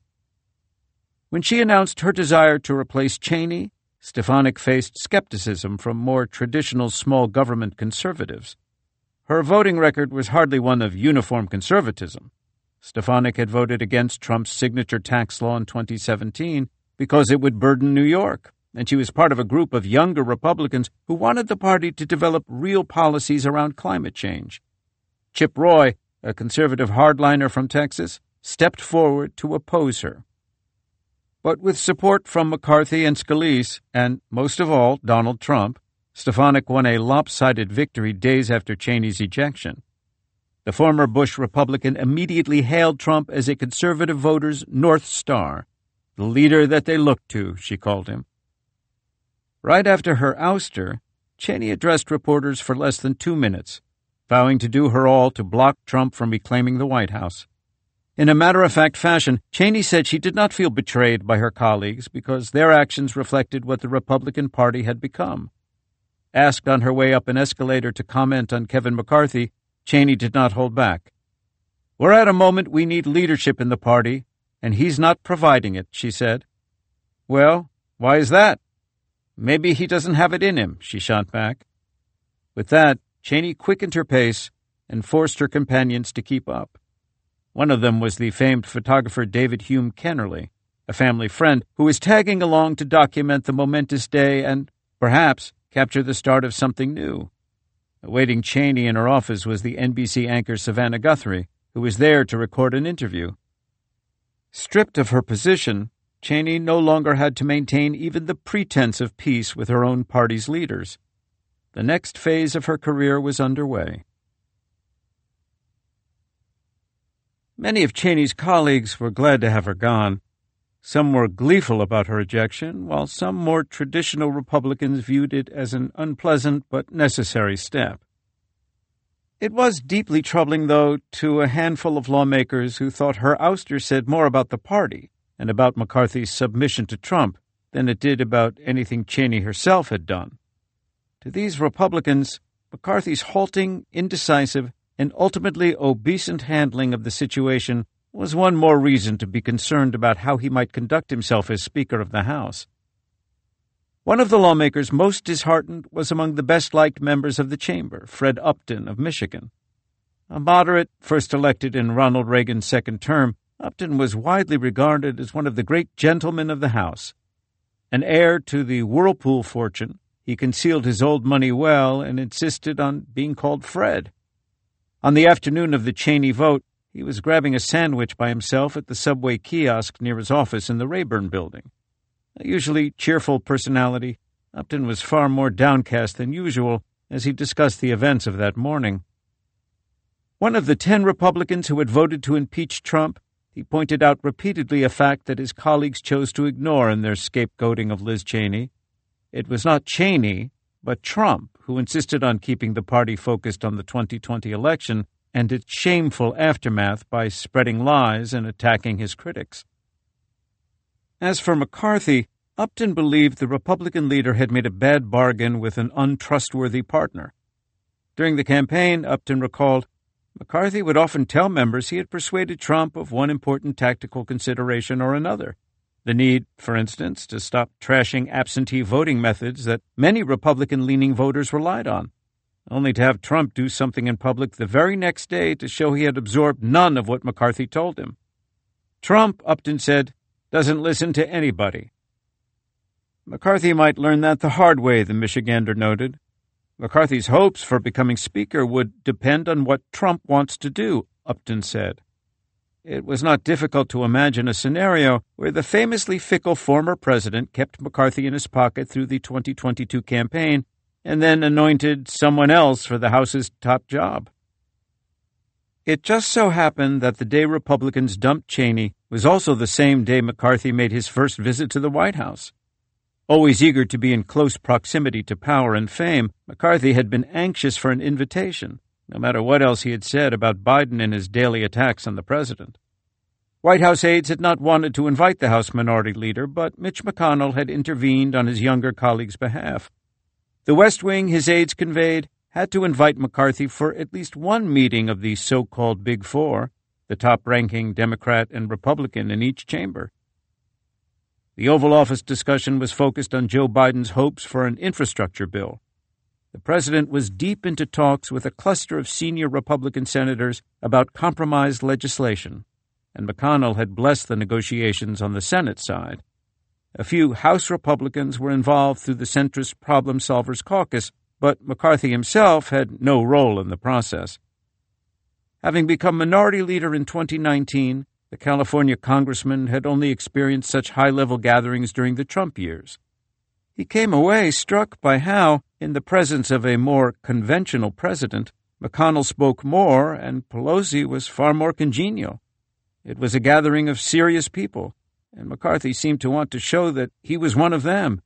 When she announced her desire to replace Cheney, Stefanik faced skepticism from more traditional small government conservatives. Her voting record was hardly one of uniform conservatism. Stefanik had voted against Trump's signature tax law in 2017 because it would burden New York, and she was part of a group of younger Republicans who wanted the party to develop real policies around climate change. Chip Roy, a conservative hardliner from Texas, stepped forward to oppose her. But with support from McCarthy and Scalise, and most of all, Donald Trump, Stefanik won a lopsided victory days after Cheney's ejection. The former Bush Republican immediately hailed Trump as a conservative voter's North Star, the leader that they looked to, she called him. Right after her ouster, Cheney addressed reporters for less than 2 minutes, vowing to do her all to block Trump from reclaiming the White House. In a matter-of-fact fashion, Cheney said she did not feel betrayed by her colleagues because their actions reflected what the Republican Party had become. Asked on her way up an escalator to comment on Kevin McCarthy, Cheney did not hold back. "We're at a moment we need leadership in the party, and he's not providing it," she said. "Well, why is that?" "Maybe he doesn't have it in him," she shot back. With that, Cheney quickened her pace and forced her companions to keep up. One of them was the famed photographer David Hume Kennerly, a family friend who was tagging along to document the momentous day and, perhaps, capture the start of something new. Awaiting Cheney in her office was the NBC anchor Savannah Guthrie, who was there to record an interview. Stripped of her position, Cheney no longer had to maintain even the pretense of peace with her own party's leaders. The next phase of her career was underway. Many of Cheney's colleagues were glad to have her gone. Some were gleeful about her ejection, while some more traditional Republicans viewed it as an unpleasant but necessary step. It was deeply troubling, though, to a handful of lawmakers who thought her ouster said more about the party and about McCarthy's submission to Trump than it did about anything Cheney herself had done. To these Republicans, McCarthy's halting, indecisive, and ultimately obeisant handling of the situation was one more reason to be concerned about how he might conduct himself as Speaker of the House. One of the lawmakers most disheartened was among the best-liked members of the chamber, Fred Upton of Michigan. A moderate, first elected in Ronald Reagan's second term, Upton was widely regarded as one of the great gentlemen of the House. An heir to the Whirlpool fortune, he concealed his old money well and insisted on being called Fred. On the afternoon of the Cheney vote, he was grabbing a sandwich by himself at the subway kiosk near his office in the Rayburn Building. A usually cheerful personality, Upton was far more downcast than usual as he discussed the events of that morning. One of the 10 Republicans who had voted to impeach Trump, he pointed out repeatedly a fact that his colleagues chose to ignore in their scapegoating of Liz Cheney. It was not Cheney, but Trump, who insisted on keeping the party focused on the 2020 election and its shameful aftermath by spreading lies and attacking his critics. As for McCarthy, Upton believed the Republican leader had made a bad bargain with an untrustworthy partner. During the campaign, Upton recalled, McCarthy would often tell members he had persuaded Trump of one important tactical consideration or another. The need, for instance, to stop trashing absentee voting methods that many Republican-leaning voters relied on, only to have Trump do something in public the very next day to show he had absorbed none of what McCarthy told him. Trump, Upton said, doesn't listen to anybody. McCarthy might learn that the hard way, the Michigander noted. McCarthy's hopes for becoming Speaker would depend on what Trump wants to do, Upton said. It was not difficult to imagine a scenario where the famously fickle former president kept McCarthy in his pocket through the 2022 campaign and then anointed someone else for the House's top job. It just so happened that the day Republicans dumped Cheney was also the same day McCarthy made his first visit to the White House. Always eager to be in close proximity to power and fame, McCarthy had been anxious for an invitation, no matter what else he had said about Biden and his daily attacks on the president. White House aides had not wanted to invite the House Minority Leader, but Mitch McConnell had intervened on his younger colleague's behalf. The West Wing, his aides conveyed, had to invite McCarthy for at least one meeting of the so-called Big Four, the top-ranking Democrat and Republican in each chamber. The Oval Office discussion was focused on Joe Biden's hopes for an infrastructure bill. The president was deep into talks with a cluster of senior Republican senators about compromise legislation, and McConnell had blessed the negotiations on the Senate side. A few House Republicans were involved through the centrist Problem Solvers Caucus, but McCarthy himself had no role in the process. Having become minority leader in 2019, the California congressman had only experienced such high-level gatherings during the Trump years. He came away struck by how, in the presence of a more conventional president, McConnell spoke more and Pelosi was far more congenial. It was a gathering of serious people, and McCarthy seemed to want to show that he was one of them.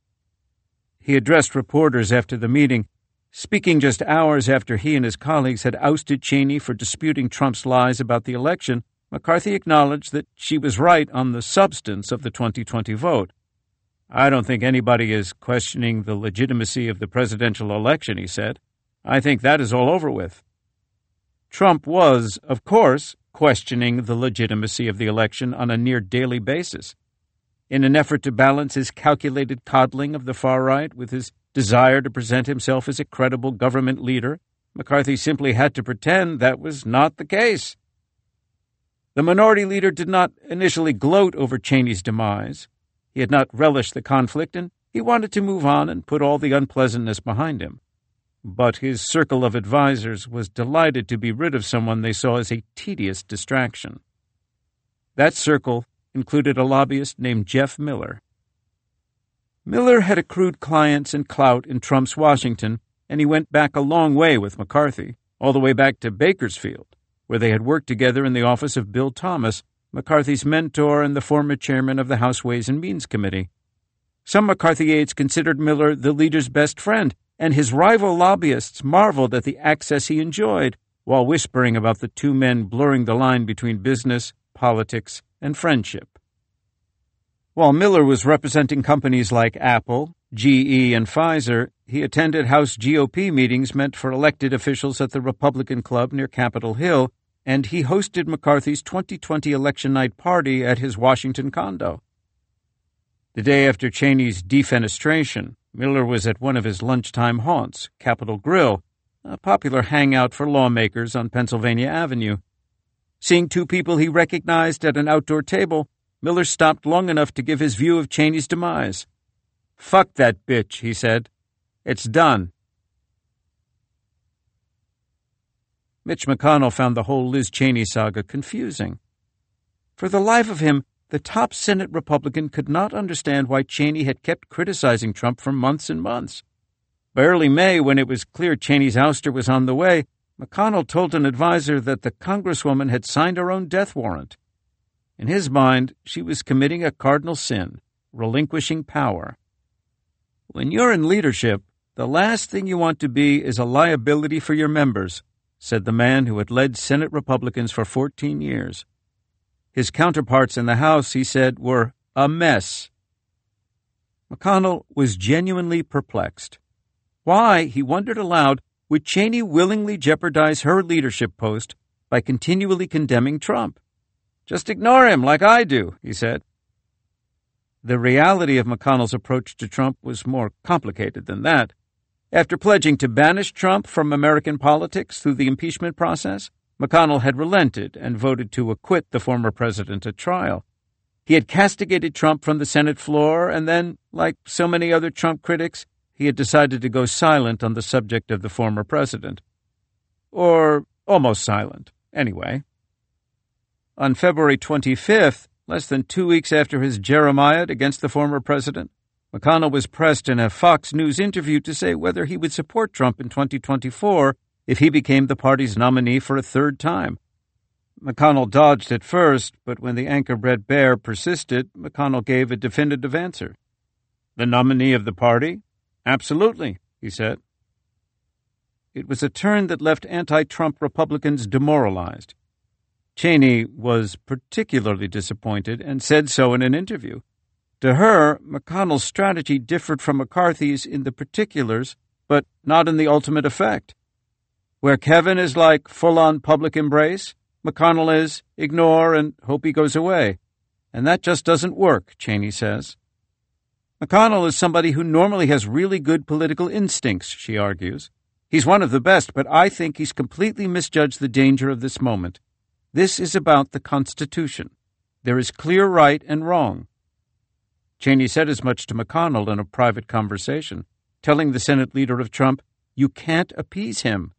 He addressed reporters after the meeting, speaking just hours after he and his colleagues had ousted Cheney for disputing Trump's lies about the election. McCarthy acknowledged that she was right on the substance of the 2020 vote. "I don't think anybody is questioning the legitimacy of the presidential election," he said. "I think that is all over with." Trump was, of course, questioning the legitimacy of the election on a near-daily basis. In an effort to balance his calculated coddling of the far right with his desire to present himself as a credible government leader, McCarthy simply had to pretend that was not the case. The minority leader did not initially gloat over Cheney's demise. He had not relished the conflict, and he wanted to move on and put all the unpleasantness behind him. But his circle of advisers was delighted to be rid of someone they saw as a tedious distraction. That circle included a lobbyist named Jeff Miller. Miller had accrued clients and clout in Trump's Washington, and he went back a long way with McCarthy, all the way back to Bakersfield, where they had worked together in the office of Bill Thomas, McCarthy's mentor and the former chairman of the House Ways and Means Committee. Some McCarthy aides considered Miller the leader's best friend, and his rival lobbyists marveled at the access he enjoyed, while whispering about the two men blurring the line between business, politics, and friendship. While Miller was representing companies like Apple, GE, and Pfizer, he attended House GOP meetings meant for elected officials at the Republican Club near Capitol Hill, and he hosted McCarthy's 2020 election night party at his Washington condo. The day after Cheney's defenestration, Miller was at one of his lunchtime haunts, Capitol Grill, a popular hangout for lawmakers on Pennsylvania Avenue. Seeing two people he recognized at an outdoor table, Miller stopped long enough to give his view of Cheney's demise. "Fuck that bitch," he said. "It's done." Mitch McConnell found the whole Liz Cheney saga confusing. For the life of him, the top Senate Republican could not understand why Cheney had kept criticizing Trump for months and months. By early May, when it was clear Cheney's ouster was on the way, McConnell told an advisor that the Congresswoman had signed her own death warrant. In his mind, she was committing a cardinal sin, relinquishing power. "When you're in leadership, the last thing you want to be is a liability for your members," said the man who had led Senate Republicans for 14 years. His counterparts in the House, he said, were a mess. McConnell was genuinely perplexed. Why, he wondered aloud, would Cheney willingly jeopardize her leadership post by continually condemning Trump? "Just ignore him like I do," he said. The reality of McConnell's approach to Trump was more complicated than that. After pledging to banish Trump from American politics through the impeachment process, McConnell had relented and voted to acquit the former president at trial. He had castigated Trump from the Senate floor, and then, like so many other Trump critics, he had decided to go silent on the subject of the former president. Or almost silent, anyway. On February 25th, less than 2 weeks after his jeremiad against the former president, McConnell was pressed in a Fox News interview to say whether he would support Trump in 2024 if he became the party's nominee for a third time. McConnell dodged at first, but when the anchor Bret Baier persisted, McConnell gave a definitive answer. "The nominee of the party? Absolutely," he said. It was a turn that left anti-Trump Republicans demoralized. Cheney was particularly disappointed and said so in an interview. To her, McConnell's strategy differed from McCarthy's in the particulars, but not in the ultimate effect. Where Kevin is like full-on public embrace, McConnell is ignore and hope he goes away. And that just doesn't work, Cheney says. McConnell is somebody who normally has really good political instincts, she argues. He's one of the best, but I think he's completely misjudged the danger of this moment. This is about the Constitution. There is clear right and wrong. Cheney said as much to McConnell in a private conversation, telling the Senate leader of Trump, "You can't appease him."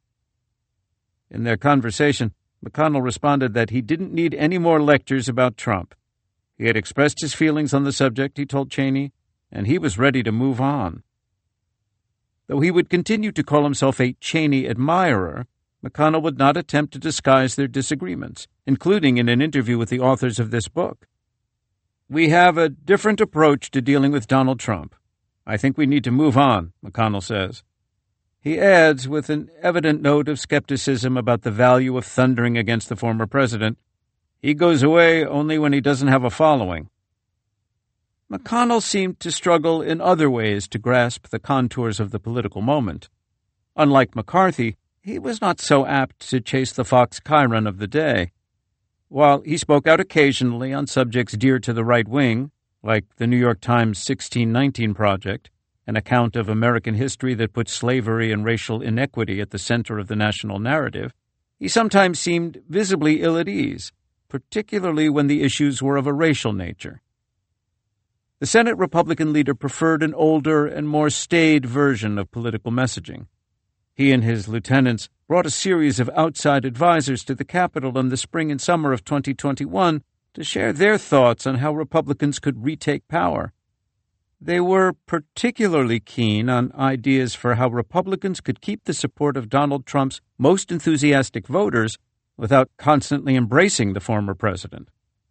In their conversation, McConnell responded that he didn't need any more lectures about Trump. He had expressed his feelings on the subject, he told Cheney, and he was ready to move on. Though he would continue to call himself a Cheney admirer, McConnell would not attempt to disguise their disagreements, including in an interview with the authors of this book. "We have a different approach to dealing with Donald Trump. I think we need to move on," McConnell says. He adds, with an evident note of skepticism about the value of thundering against the former president, "He goes away only when he doesn't have a following." McConnell seemed to struggle in other ways to grasp the contours of the political moment. Unlike McCarthy, he was not so apt to chase the Fox chyron of the day. While he spoke out occasionally on subjects dear to the right wing, like the New York Times 1619 Project, an account of American history that put slavery and racial inequity at the center of the national narrative, he sometimes seemed visibly ill at ease, particularly when the issues were of a racial nature. The Senate Republican leader preferred an older and more staid version of political messaging. He and his lieutenants brought a series of outside advisors to the Capitol in the spring and summer of 2021 to share their thoughts on how Republicans could retake power. They were particularly keen on ideas for how Republicans could keep the support of Donald Trump's most enthusiastic voters without constantly embracing the former president.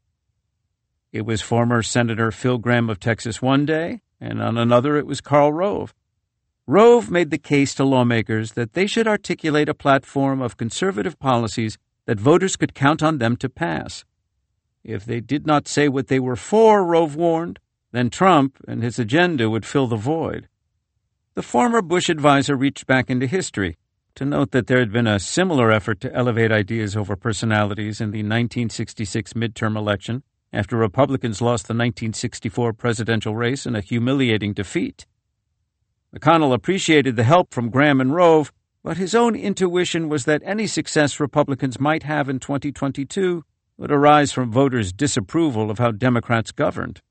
It was former Senator Phil Gramm of Texas one day, and on another it was Karl Rove. Rove made the case to lawmakers that they should articulate a platform of conservative policies that voters could count on them to pass. If they did not say what they were for, Rove warned, then Trump and his agenda would fill the void. The former Bush advisor reached back into history to note that there had been a similar effort to elevate ideas over personalities in the 1966 midterm election after Republicans lost the 1964 presidential race in a humiliating defeat. McConnell appreciated the help from Gramm and Rove, but his own intuition was that any success Republicans might have in 2022 would arise from voters' disapproval of how Democrats governed.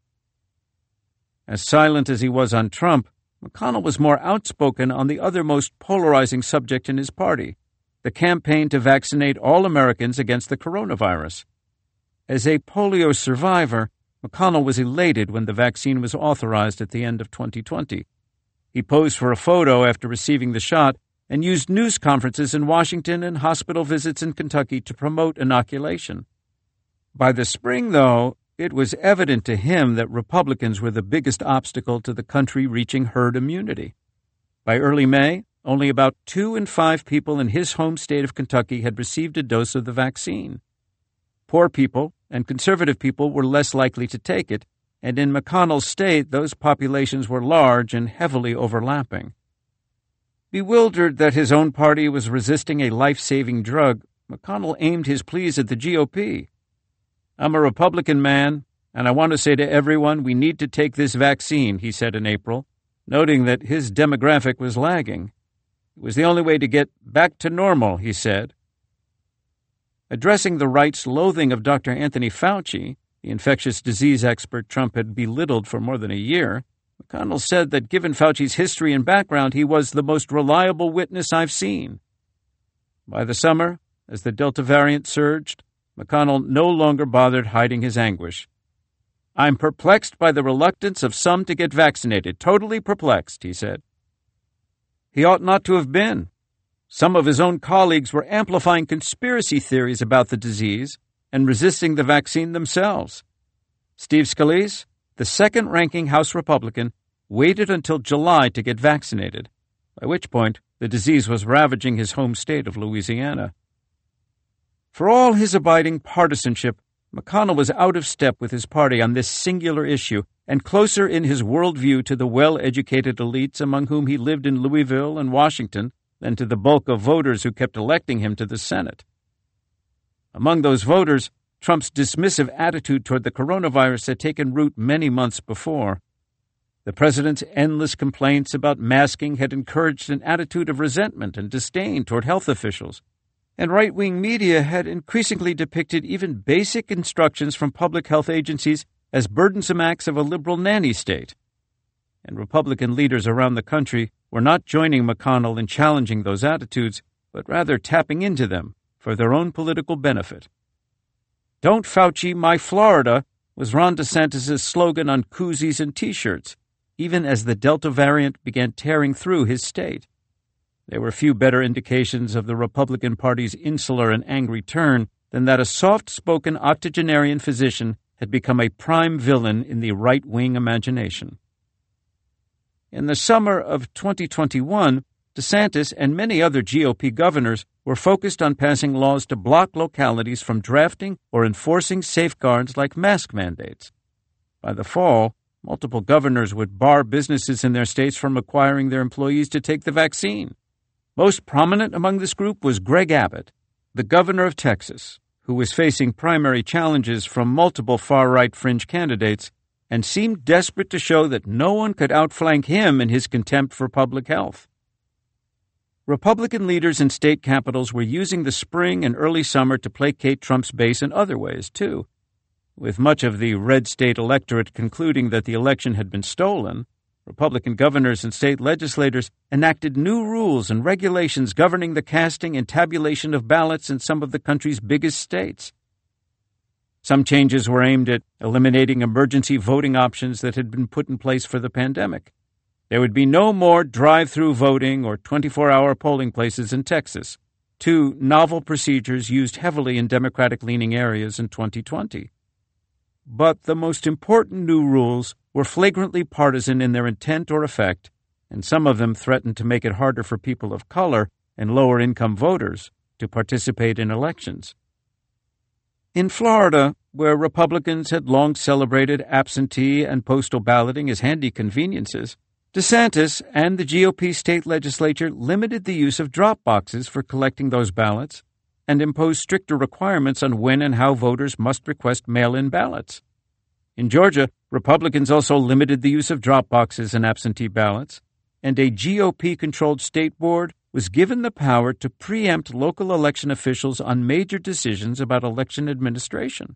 As silent as he was on Trump, McConnell was more outspoken on the other most polarizing subject in his party, the campaign to vaccinate all Americans against the coronavirus. As a polio survivor, McConnell was elated when the vaccine was authorized at the end of 2020. He posed for a photo after receiving the shot and used news conferences in Washington and hospital visits in Kentucky to promote inoculation. By the spring, though, it was evident to him that Republicans were the biggest obstacle to the country reaching herd immunity. By early May, only about 2 in 5 people in his home state of Kentucky had received a dose of the vaccine. Poor people and conservative people were less likely to take it, and in McConnell's state those populations were large and heavily overlapping. Bewildered that his own party was resisting a life-saving drug, McConnell aimed his pleas at the GOP. "I'm a Republican man, and I want to say to everyone we need to take this vaccine," he said in April, noting that his demographic was lagging. It was the only way to get back to normal, he said. Addressing the right's loathing of Dr. Anthony Fauci, the infectious disease expert Trump had belittled for more than a year, McConnell said that given Fauci's history and background, he was the most reliable witness I've seen. By the summer, as the Delta variant surged, McConnell no longer bothered hiding his anguish. "I'm perplexed by the reluctance of some to get vaccinated, totally perplexed," he said. He ought not to have been. Some of his own colleagues were amplifying conspiracy theories about the disease and resisting the vaccine themselves. Steve Scalise, the second-ranking House Republican, waited until July to get vaccinated, by which point the disease was ravaging his home state of Louisiana. For all his abiding partisanship, McConnell was out of step with his party on this singular issue and closer in his worldview to the well-educated elites among whom he lived in Louisville and Washington than to the bulk of voters who kept electing him to the Senate. Among those voters, Trump's dismissive attitude toward the coronavirus had taken root many months before. The president's endless complaints about masking had encouraged an attitude of resentment and disdain toward health officials, and right-wing media had increasingly depicted even basic instructions from public health agencies as burdensome acts of a liberal nanny state. And Republican leaders around the country were not joining McConnell in challenging those attitudes, but rather tapping into them for their own political benefit. "Don't Fauci my Florida" was Ron DeSantis' slogan on koozies and T-shirts, even as the Delta variant began tearing through his state. There were few better indications of the Republican Party's insular and angry turn than that a soft-spoken octogenarian physician had become a prime villain in the right-wing imagination. In the summer of 2021, DeSantis and many other GOP governors were focused on passing laws to block localities from drafting or enforcing safeguards like mask mandates. By the fall, multiple governors would bar businesses in their states from requiring their employees to take the vaccine. Most prominent among this group was Greg Abbott, the governor of Texas, who was facing primary challenges from multiple far-right fringe candidates and seemed desperate to show that no one could outflank him in his contempt for public health. Republican leaders in state capitals were using the spring and early summer to placate Trump's base in other ways, too. With much of the red state electorate concluding that the election had been stolen, Republican governors and state legislators enacted new rules and regulations governing the casting and tabulation of ballots in some of the country's biggest states. Some changes were aimed at eliminating emergency voting options that had been put in place for the pandemic. There would be no more drive-through voting or 24-hour polling places in Texas, two novel procedures used heavily in Democratic-leaning areas in 2020. But the most important new rules were flagrantly partisan in their intent or effect, and some of them threatened to make it harder for people of color and lower-income voters to participate in elections. In Florida, where Republicans had long celebrated absentee and postal balloting as handy conveniences, DeSantis and the GOP state legislature limited the use of drop boxes for collecting those ballots and imposed stricter requirements on when and how voters must request mail-in ballots. In Georgia, Republicans also limited the use of drop boxes and absentee ballots, and a GOP-controlled state board was given the power to preempt local election officials on major decisions about election administration.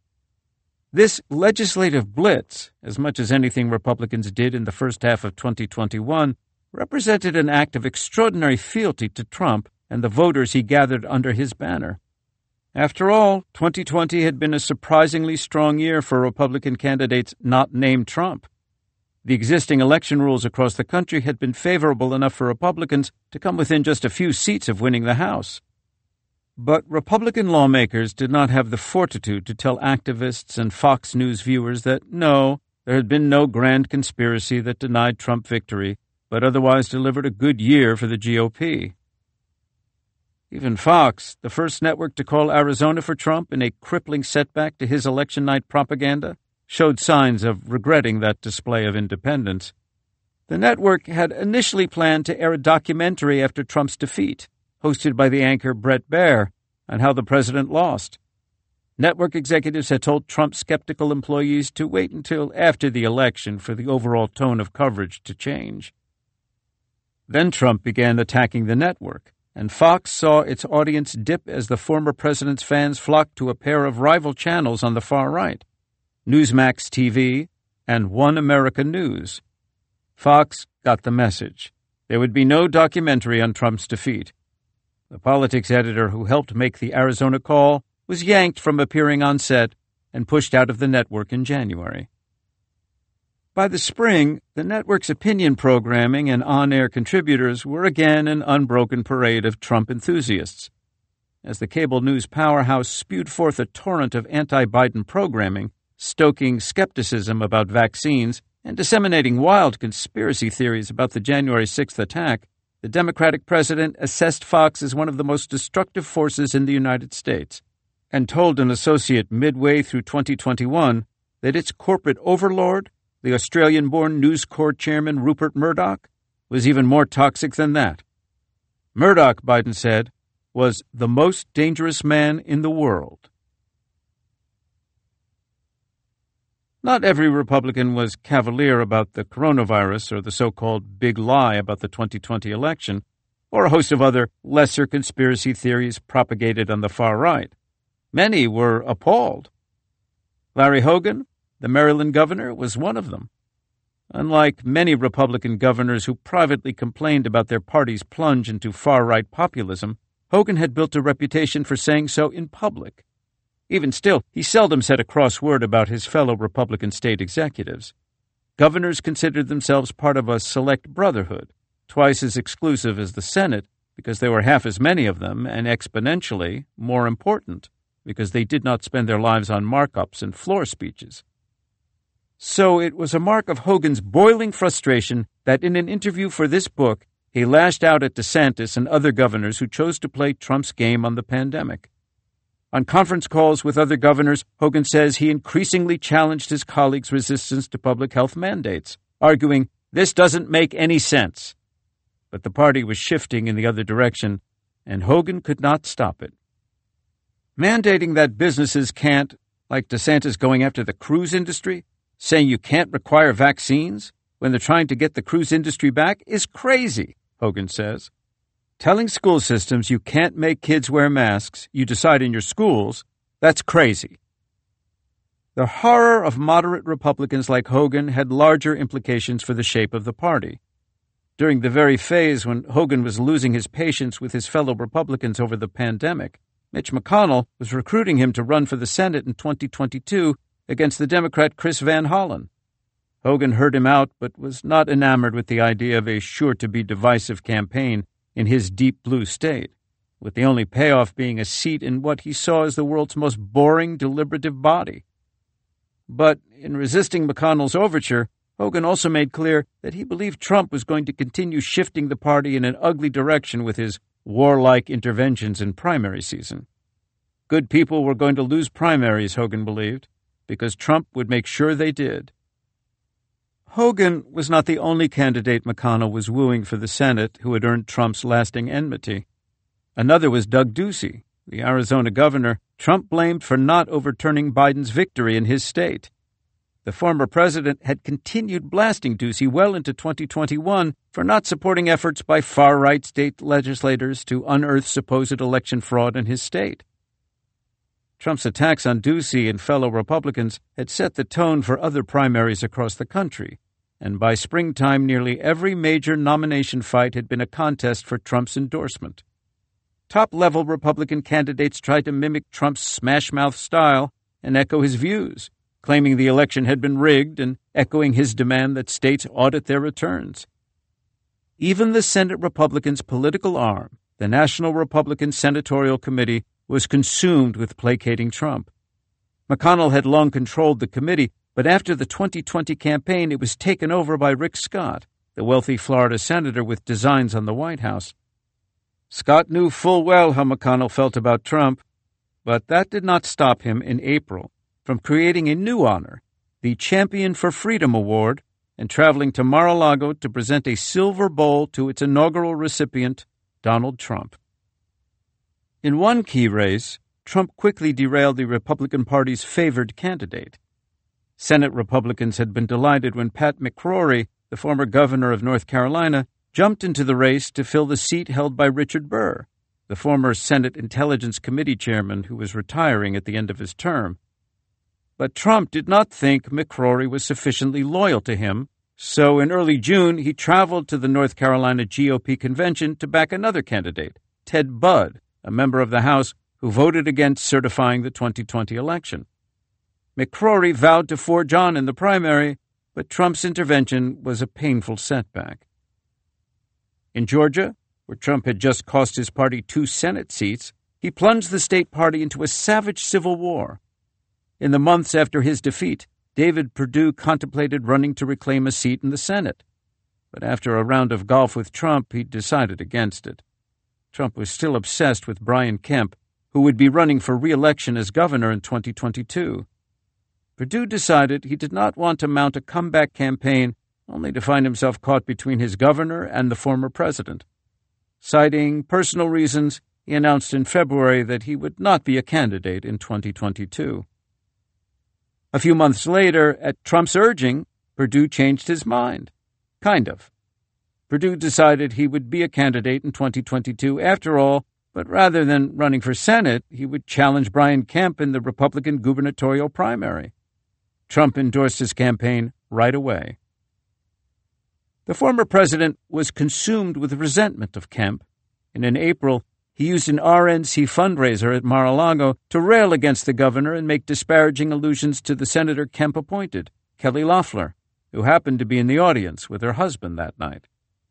This legislative blitz, as much as anything Republicans did in the first half of 2021, represented an act of extraordinary fealty to Trump and the voters he gathered under his banner. After all, 2020 had been a surprisingly strong year for Republican candidates not named Trump. The existing election rules across the country had been favorable enough for Republicans to come within just a few seats of winning the House. But Republican lawmakers did not have the fortitude to tell activists and Fox News viewers that, no, there had been no grand conspiracy that denied Trump victory, but otherwise delivered a good year for the GOP. Even Fox, the first network to call Arizona for Trump in a crippling setback to his election night propaganda, showed signs of regretting that display of independence. The network had initially planned to air a documentary after Trump's defeat, hosted by the anchor Bret Baier, on how the president lost. Network executives had told Trump-skeptical employees to wait until after the election for the overall tone of coverage to change. Then Trump began attacking the network, and Fox saw its audience dip as the former president's fans flocked to a pair of rival channels on the far right, Newsmax TV and One America News. Fox got the message. There would be no documentary on Trump's defeat. The politics editor who helped make the Arizona call was yanked from appearing on set and pushed out of the network in January. By the spring, the network's opinion programming and on-air contributors were again an unbroken parade of Trump enthusiasts. As the cable news powerhouse spewed forth a torrent of anti-Biden programming, stoking skepticism about vaccines and disseminating wild conspiracy theories about the January 6th attack, the Democratic president assessed Fox as one of the most destructive forces in the United States. and told an associate midway through 2021 that its corporate overlord, the Australian-born News Corp chairman Rupert Murdoch, was even more toxic than that. Murdoch, Biden said, was the most dangerous man in the world. Not every Republican was cavalier about the coronavirus or the so-called big lie about the 2020 election, or a host of other lesser conspiracy theories propagated on the far right. Many were appalled. Larry Hogan, the Maryland governor, was one of them. Unlike many Republican governors who privately complained about their party's plunge into far-right populism, Hogan had built a reputation for saying so in public. Even still, he seldom said a cross word about his fellow Republican state executives. Governors considered themselves part of a select brotherhood, twice as exclusive as the Senate, because there were half as many of them, and exponentially more important, because they did not spend their lives on markups and floor speeches. So it was a mark of Hogan's boiling frustration that in an interview for this book, he lashed out at DeSantis and other governors who chose to play Trump's game on the pandemic. On conference calls with other governors, Hogan says he increasingly challenged his colleagues' resistance to public health mandates, arguing, "This doesn't make any sense." But the party was shifting in the other direction, and Hogan could not stop it. Mandating that businesses can't, like DeSantis going after the cruise industry, saying you can't require vaccines when they're trying to get the cruise industry back, is crazy, Hogan says. Telling school systems you can't make kids wear masks, you decide in your schools, that's crazy. The horror of moderate Republicans like Hogan had larger implications for the shape of the party. During the very phase when Hogan was losing his patience with his fellow Republicans over the pandemic, Mitch McConnell was recruiting him to run for the Senate in 2022 against the Democrat Chris Van Hollen. Hogan heard him out, but was not enamored with the idea of a sure-to-be divisive campaign in his deep blue state, with the only payoff being a seat in what he saw as the world's most boring deliberative body. But in resisting McConnell's overture, Hogan also made clear that he believed Trump was going to continue shifting the party in an ugly direction with his warlike interventions in primary season. Good people were going to lose primaries, Hogan believed, because Trump would make sure they did. Hogan was not the only candidate McConnell was wooing for the Senate who had earned Trump's lasting enmity. Another was Doug Ducey, the Arizona governor Trump blamed for not overturning Biden's victory in his state. The former president had continued blasting Ducey well into 2021 for not supporting efforts by far-right state legislators to unearth supposed election fraud in his state. Trump's attacks on Ducey and fellow Republicans had set the tone for other primaries across the country, and by springtime nearly every major nomination fight had been a contest for Trump's endorsement. Top-level Republican candidates tried to mimic Trump's smash-mouth style and echo his views, claiming the election had been rigged and echoing his demand that states audit their returns. Even the Senate Republicans' political arm, the National Republican Senatorial Committee, was consumed with placating Trump. McConnell had long controlled the committee, but after the 2020 campaign, it was taken over by Rick Scott, the wealthy Florida senator with designs on the White House. Scott knew full well how McConnell felt about Trump, but that did not stop him in April from creating a new honor, the Champion for Freedom Award, and traveling to Mar-a-Lago to present a silver bowl to its inaugural recipient, Donald Trump. In one key race, Trump quickly derailed the Republican Party's favored candidate. Senate Republicans had been delighted when Pat McCrory, the former governor of North Carolina, jumped into the race to fill the seat held by Richard Burr, the former Senate Intelligence Committee chairman who was retiring at the end of his term. But Trump did not think McCrory was sufficiently loyal to him, so in early June he traveled to the North Carolina GOP convention to back another candidate, Ted Budd, a member of the House who voted against certifying the 2020 election. McCrory vowed to forge on in the primary, but Trump's intervention was a painful setback. In Georgia, where Trump had just cost his party 2 Senate seats, he plunged the state party into a savage civil war. In the months after his defeat, David Perdue contemplated running to reclaim a seat in the Senate. But after a round of golf with Trump, he decided against it. Trump was still obsessed with Brian Kemp, who would be running for re-election as governor in 2022. Perdue decided he did not want to mount a comeback campaign only to find himself caught between his governor and the former president. Citing personal reasons, he announced in February that he would not be a candidate in 2022. A few months later, at Trump's urging, Perdue changed his mind. Kind of. Perdue decided he would be a candidate in 2022 after all, but rather than running for Senate, he would challenge Brian Kemp in the Republican gubernatorial primary. Trump endorsed his campaign right away. The former president was consumed with resentment of Kemp, and in April, he used an RNC fundraiser at Mar-a-Lago to rail against the governor and make disparaging allusions to the senator Kemp appointed, Kelly Loeffler, who happened to be in the audience with her husband that night.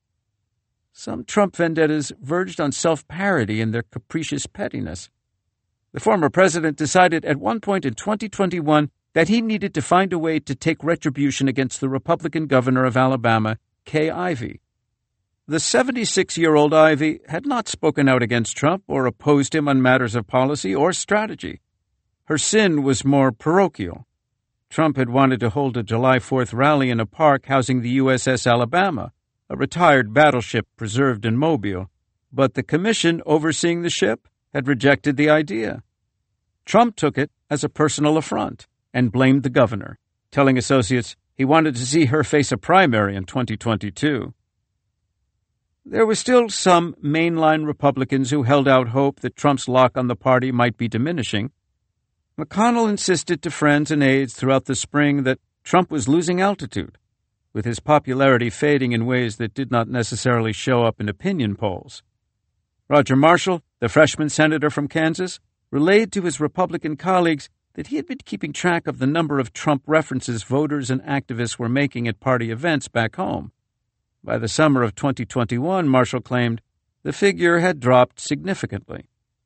Some Trump vendettas verged on self-parody in their capricious pettiness. The former president decided at one point in 2021 that he needed to find a way to take retribution against the Republican governor of Alabama, Kay Ivey. The 76-year-old Ivey had not spoken out against Trump or opposed him on matters of policy or strategy. Her sin was more parochial. Trump had wanted to hold a July 4th rally in a park housing the USS Alabama, a retired battleship preserved in Mobile, but the commission overseeing the ship had rejected the idea. Trump took it as a personal affront and blamed the governor, telling associates he wanted to see her face a primary in 2022. There were still some mainline Republicans who held out hope that Trump's lock on the party might be diminishing. McConnell insisted to friends and aides throughout the spring that Trump was losing altitude, with his popularity fading in ways that did not necessarily show up in opinion polls. Roger Marshall, the freshman senator from Kansas, relayed to his Republican colleagues that he had been keeping track of the number of Trump references voters and activists were making at party events back home. By the summer of 2021, Marshall claimed, the figure had dropped significantly.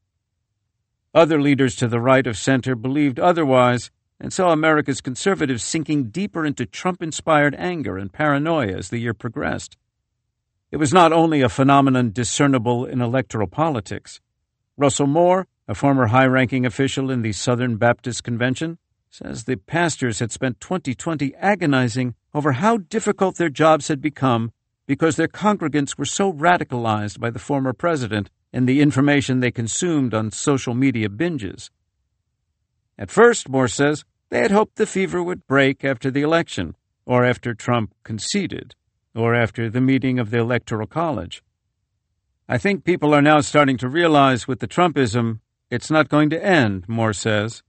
Other leaders to the right of center believed otherwise and saw America's conservatives sinking deeper into Trump-inspired anger and paranoia as the year progressed. It was not only a phenomenon discernible in electoral politics. Russell Moore, a former high-ranking official in the Southern Baptist Convention, says the pastors had spent 2020 agonizing over how difficult their jobs had become because their congregants were so radicalized by the former president and the information they consumed on social media binges. At first, Moore says, they had hoped the fever would break after the election, or after Trump conceded, or after the meeting of the Electoral College. I think people are now starting to realize with the Trumpism, it's not going to end, Moore says.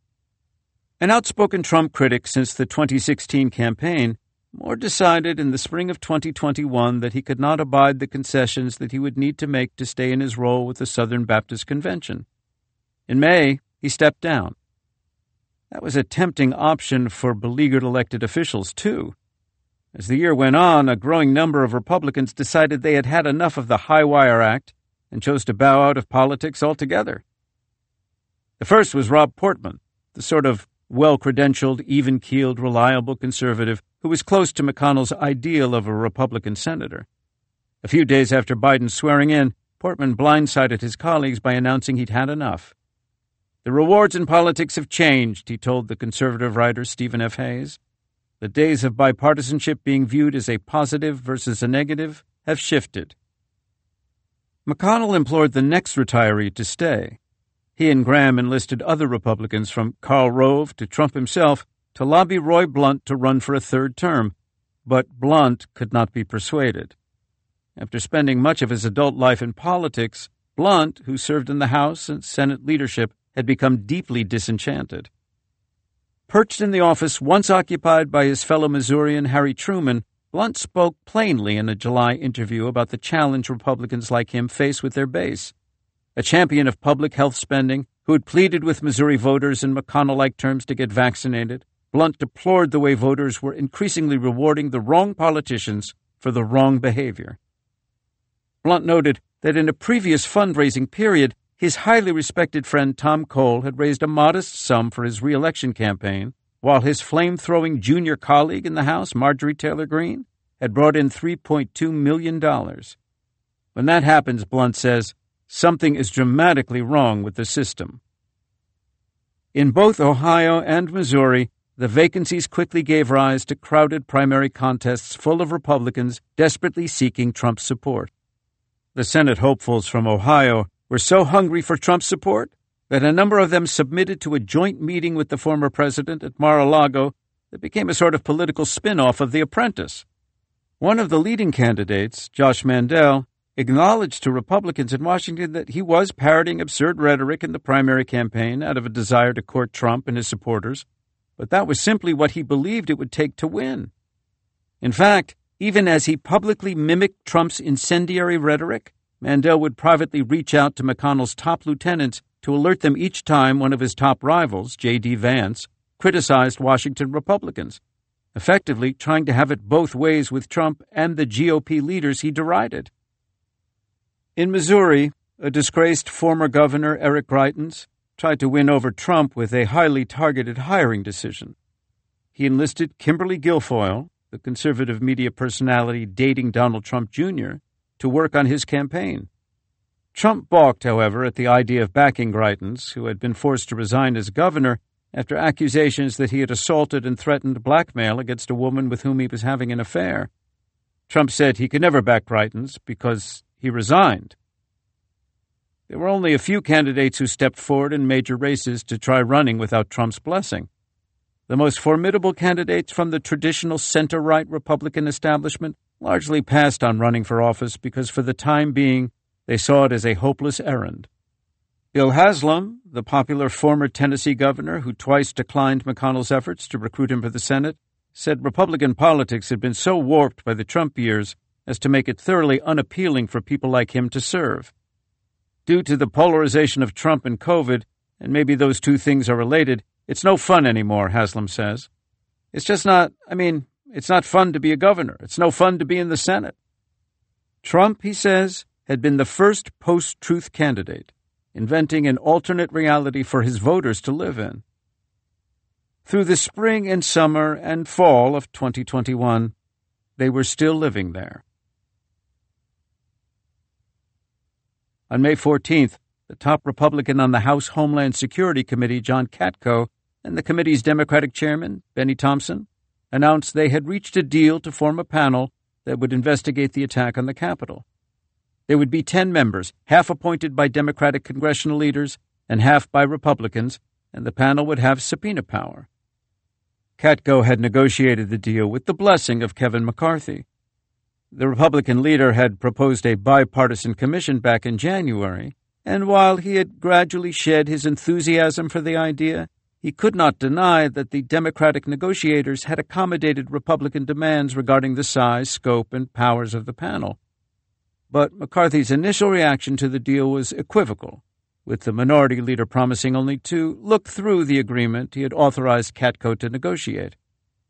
An outspoken Trump critic since the 2016 campaign, Moore decided in the spring of 2021 that he could not abide the concessions that he would need to make to stay in his role with the Southern Baptist Convention. In May, he stepped down. That was a tempting option for beleaguered elected officials, too. As the year went on, a growing number of Republicans decided they had had enough of the High Wire Act and chose to bow out of politics altogether. The first was Rob Portman, the sort of well-credentialed, even-keeled, reliable conservative who was close to McConnell's ideal of a Republican senator. A few days after Biden's swearing in, Portman blindsided his colleagues by announcing he'd had enough. The rewards in politics have changed, he told the conservative writer Stephen F. Hayes. The days of bipartisanship being viewed as a positive versus a negative have shifted. McConnell implored the next retiree to stay. He and Graham enlisted other Republicans, from Karl Rove to Trump himself, to lobby Roy Blunt to run for a third term, but Blunt could not be persuaded. After spending much of his adult life in politics, Blunt, who served in the House and Senate leadership, had become deeply disenchanted. Perched in the office once occupied by his fellow Missourian Harry Truman, Blunt spoke plainly in a July interview about the challenge Republicans like him face with their base. A champion of public health spending, who had pleaded with Missouri voters in McConnell-like terms to get vaccinated, Blunt deplored the way voters were increasingly rewarding the wrong politicians for the wrong behavior. Blunt noted that in a previous fundraising period, his highly respected friend Tom Cole had raised a modest sum for his re-election campaign, while his flame-throwing junior colleague in the House, Marjorie Taylor Greene, had brought in $3.2 million. When that happens, Blunt says, something is dramatically wrong with the system. In both Ohio and Missouri, the vacancies quickly gave rise to crowded primary contests full of Republicans desperately seeking Trump's support. The Senate hopefuls from Ohio were so hungry for Trump's support that a number of them submitted to a joint meeting with the former president at Mar-a-Lago that became a sort of political spin-off of The Apprentice. One of the leading candidates, Josh Mandel, acknowledged to Republicans in Washington that he was parroting absurd rhetoric in the primary campaign out of a desire to court Trump and his supporters, but that was simply what he believed it would take to win. In fact, even as he publicly mimicked Trump's incendiary rhetoric, Mandel would privately reach out to McConnell's top lieutenants to alert them each time one of his top rivals, J.D. Vance, criticized Washington Republicans, effectively trying to have it both ways with Trump and the GOP leaders he derided. In Missouri, a disgraced former governor, Eric Greitens, tried to win over Trump with a highly targeted hiring decision. He enlisted Kimberly Guilfoyle, the conservative media personality dating Donald Trump Jr., to work on his campaign. Trump balked, however, at the idea of backing Greitens, who had been forced to resign as governor after accusations that he had assaulted and threatened blackmail against a woman with whom he was having an affair. Trump said he could never back Greitens because he resigned. There were only a few candidates who stepped forward in major races to try running without Trump's blessing. The most formidable candidates from the traditional center-right Republican establishment largely passed on running for office because for the time being they saw it as a hopeless errand. Bill Haslam, the popular former Tennessee governor who twice declined McConnell's efforts to recruit him for the Senate, said Republican politics had been so warped by the Trump years as to make it thoroughly unappealing for people like him to serve. Due to the polarization of Trump and COVID, and maybe those two things are related, it's no fun anymore, Haslam says. It's not fun to be a governor. It's no fun to be in the Senate. Trump, he says, had been the first post-truth candidate, inventing an alternate reality for his voters to live in. Through the spring and summer and fall of 2021, they were still living there. On May 14th, the top Republican on the House Homeland Security Committee, John Katko, and the committee's Democratic chairman, Benny Thompson, announced they had reached a deal to form a panel that would investigate the attack on the Capitol. There would be 10 members, half appointed by Democratic congressional leaders and half by Republicans, and the panel would have subpoena power. Katko had negotiated the deal with the blessing of Kevin McCarthy. The Republican leader had proposed a bipartisan commission back in January, and while he had gradually shed his enthusiasm for the idea, he could not deny that the Democratic negotiators had accommodated Republican demands regarding the size, scope, and powers of the panel. But McCarthy's initial reaction to the deal was equivocal, with the minority leader promising only to look through the agreement he had authorized Katko to negotiate.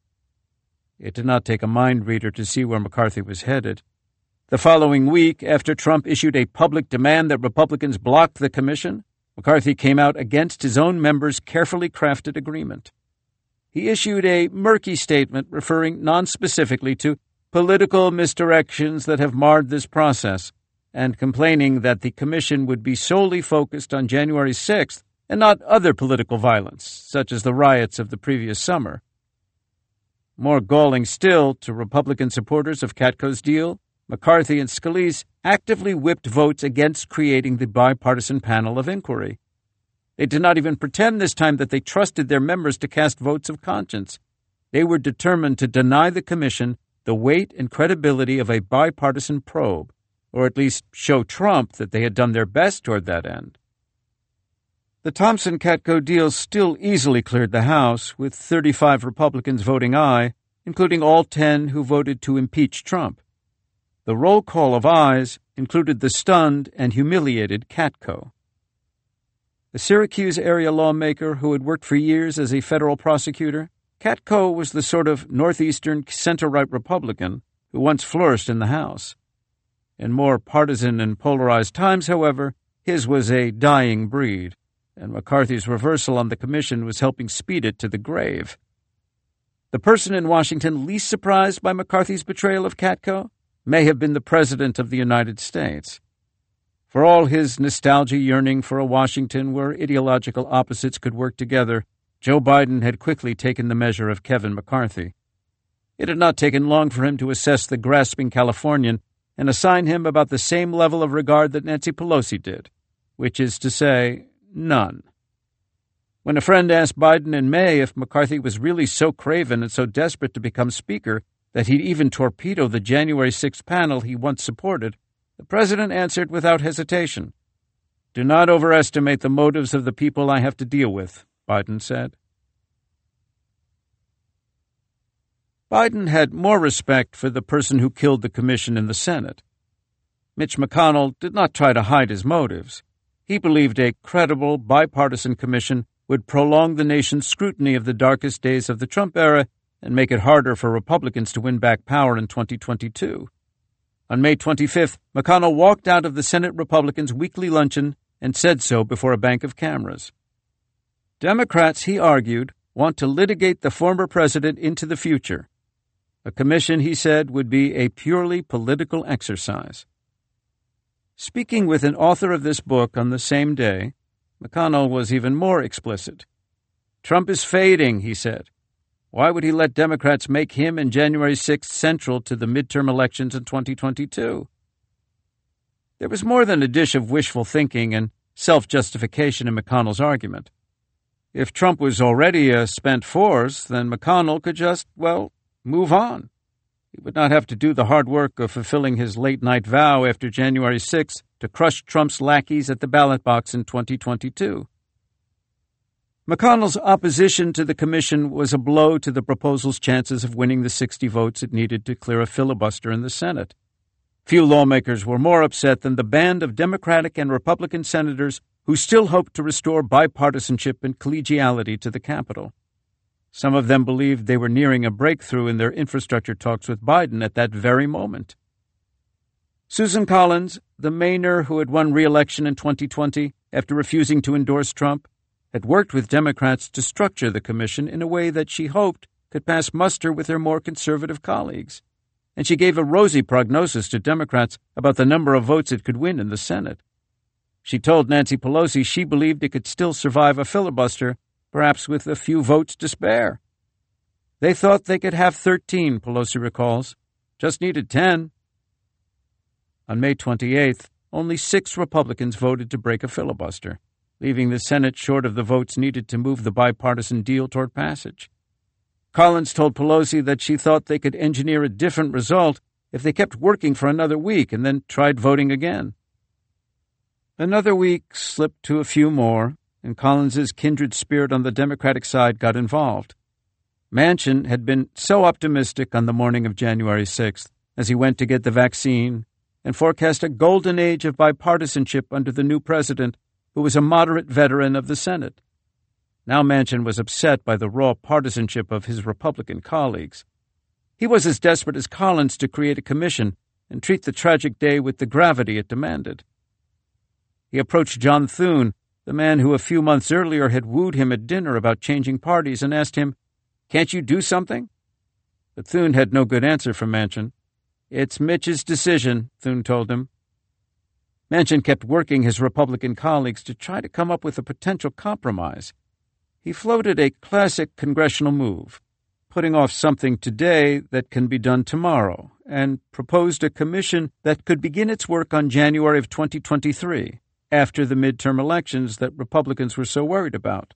It did not take a mind reader to see where McCarthy was headed. The following week, after Trump issued a public demand that Republicans block the commission, McCarthy came out against his own members' carefully crafted agreement. He issued a murky statement referring non-specifically to political misdirections that have marred this process, and complaining that the commission would be solely focused on January 6th and not other political violence, such as the riots of the previous summer. More galling still to Republican supporters of Katko's deal, McCarthy and Scalise actively whipped votes against creating the bipartisan panel of inquiry. They did not even pretend this time that they trusted their members to cast votes of conscience. They were determined to deny the commission the weight and credibility of a bipartisan probe, or at least show Trump that they had done their best toward that end. The Thompson-Katko deal still easily cleared the House, with 35 Republicans voting aye, including all 10 who voted to impeach Trump. The roll call of ayes included the stunned and humiliated Katko. A Syracuse area lawmaker who had worked for years as a federal prosecutor, Katko was the sort of northeastern center-right Republican who once flourished in the House. In more partisan and polarized times, however, his was a dying breed, and McCarthy's reversal on the commission was helping speed it to the grave. The person in Washington least surprised by McCarthy's betrayal of Katko may have been the President of the United States. For all his nostalgia yearning for a Washington where ideological opposites could work together, Joe Biden had quickly taken the measure of Kevin McCarthy. It had not taken long for him to assess the grasping Californian and assign him about the same level of regard that Nancy Pelosi did, which is to say, none. When a friend asked Biden in May if McCarthy was really so craven and so desperate to become Speaker that he'd even torpedo the January 6th panel he once supported, the president answered without hesitation. "Do not overestimate the motives of the people I have to deal with," Biden said. Biden had more respect for the person who killed the commission in the Senate. Mitch McConnell did not try to hide his motives. He believed a credible, bipartisan commission would prolong the nation's scrutiny of the darkest days of the Trump era and make it harder for Republicans to win back power in 2022. On May 25th, McConnell walked out of the Senate Republicans' weekly luncheon and said so before a bank of cameras. Democrats, he argued, want to litigate the former president into the future. A commission, he said, would be a purely political exercise. Speaking with an author of this book on the same day, McConnell was even more explicit. "Trump is fading," he said. "Why would he let Democrats make him and January 6th central to the midterm elections in 2022? There was more than a dish of wishful thinking and self-justification in McConnell's argument. If Trump was already a spent force, then McConnell could just, move on. He would not have to do the hard work of fulfilling his late-night vow after January 6th to crush Trump's lackeys at the ballot box in 2022. McConnell's opposition to the commission was a blow to the proposal's chances of winning the 60 votes it needed to clear a filibuster in the Senate. Few lawmakers were more upset than the band of Democratic and Republican senators who still hoped to restore bipartisanship and collegiality to the Capitol. Some of them believed they were nearing a breakthrough in their infrastructure talks with Biden at that very moment. Susan Collins, the Mainer who had won re-election in 2020 after refusing to endorse Trump, had worked with Democrats to structure the commission in a way that she hoped could pass muster with her more conservative colleagues, and she gave a rosy prognosis to Democrats about the number of votes it could win in the Senate. She told Nancy Pelosi she believed it could still survive a filibuster, perhaps with a few votes to spare. They thought they could have 13, Pelosi recalls. Just needed 10. On May 28th, only 6 Republicans voted to break a filibuster, leaving the Senate short of the votes needed to move the bipartisan deal toward passage. Collins told Pelosi that she thought they could engineer a different result if they kept working for another week and then tried voting again. Another week slipped to a few more, and Collins's kindred spirit on the Democratic side got involved. Manchin had been so optimistic on the morning of January 6th as he went to get the vaccine and forecast a golden age of bipartisanship under the new president, who was a moderate veteran of the Senate. Now Manchin was upset by the raw partisanship of his Republican colleagues. He was as desperate as Collins to create a commission and treat the tragic day with the gravity it demanded. He approached John Thune, the man who a few months earlier had wooed him at dinner about changing parties, and asked him, "Can't you do something?" But Thune had no good answer for Manchin. "It's Mitch's decision," Thune told him. Manchin kept working his Republican colleagues to try to come up with a potential compromise. He floated a classic congressional move, putting off something today that can be done tomorrow, and proposed a commission that could begin its work on January of 2023, after the midterm elections that Republicans were so worried about.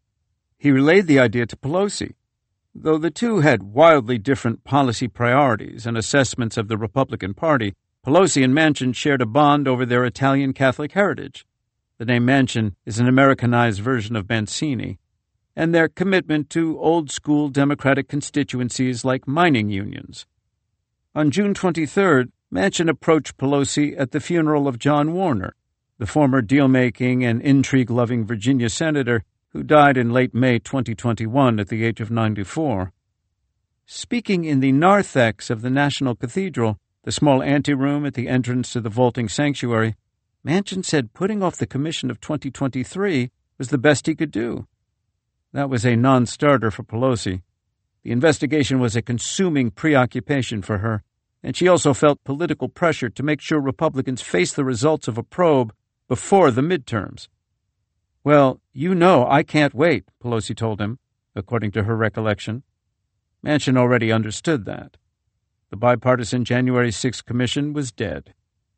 He relayed the idea to Pelosi. Though the two had wildly different policy priorities and assessments of the Republican Party, Pelosi and Manchin shared a bond over their Italian Catholic heritage. The name Manchin is an Americanized version of Mancini, and their commitment to old-school Democratic constituencies like mining unions. On June 23rd, Manchin approached Pelosi at the funeral of John Warner, the former deal-making and intrigue-loving Virginia senator who died in late May 2021 at the age of 94. Speaking in the narthex of the National Cathedral, the small anteroom at the entrance to the vaulting sanctuary, Manchin said putting off the commission of 2023 was the best he could do. That was a non-starter for Pelosi. The investigation was a consuming preoccupation for her, and she also felt political pressure to make sure Republicans faced the results of a probe before the midterms. "Well, you know I can't wait," Pelosi told him, according to her recollection. Manchin already understood that. The bipartisan January 6th commission was dead.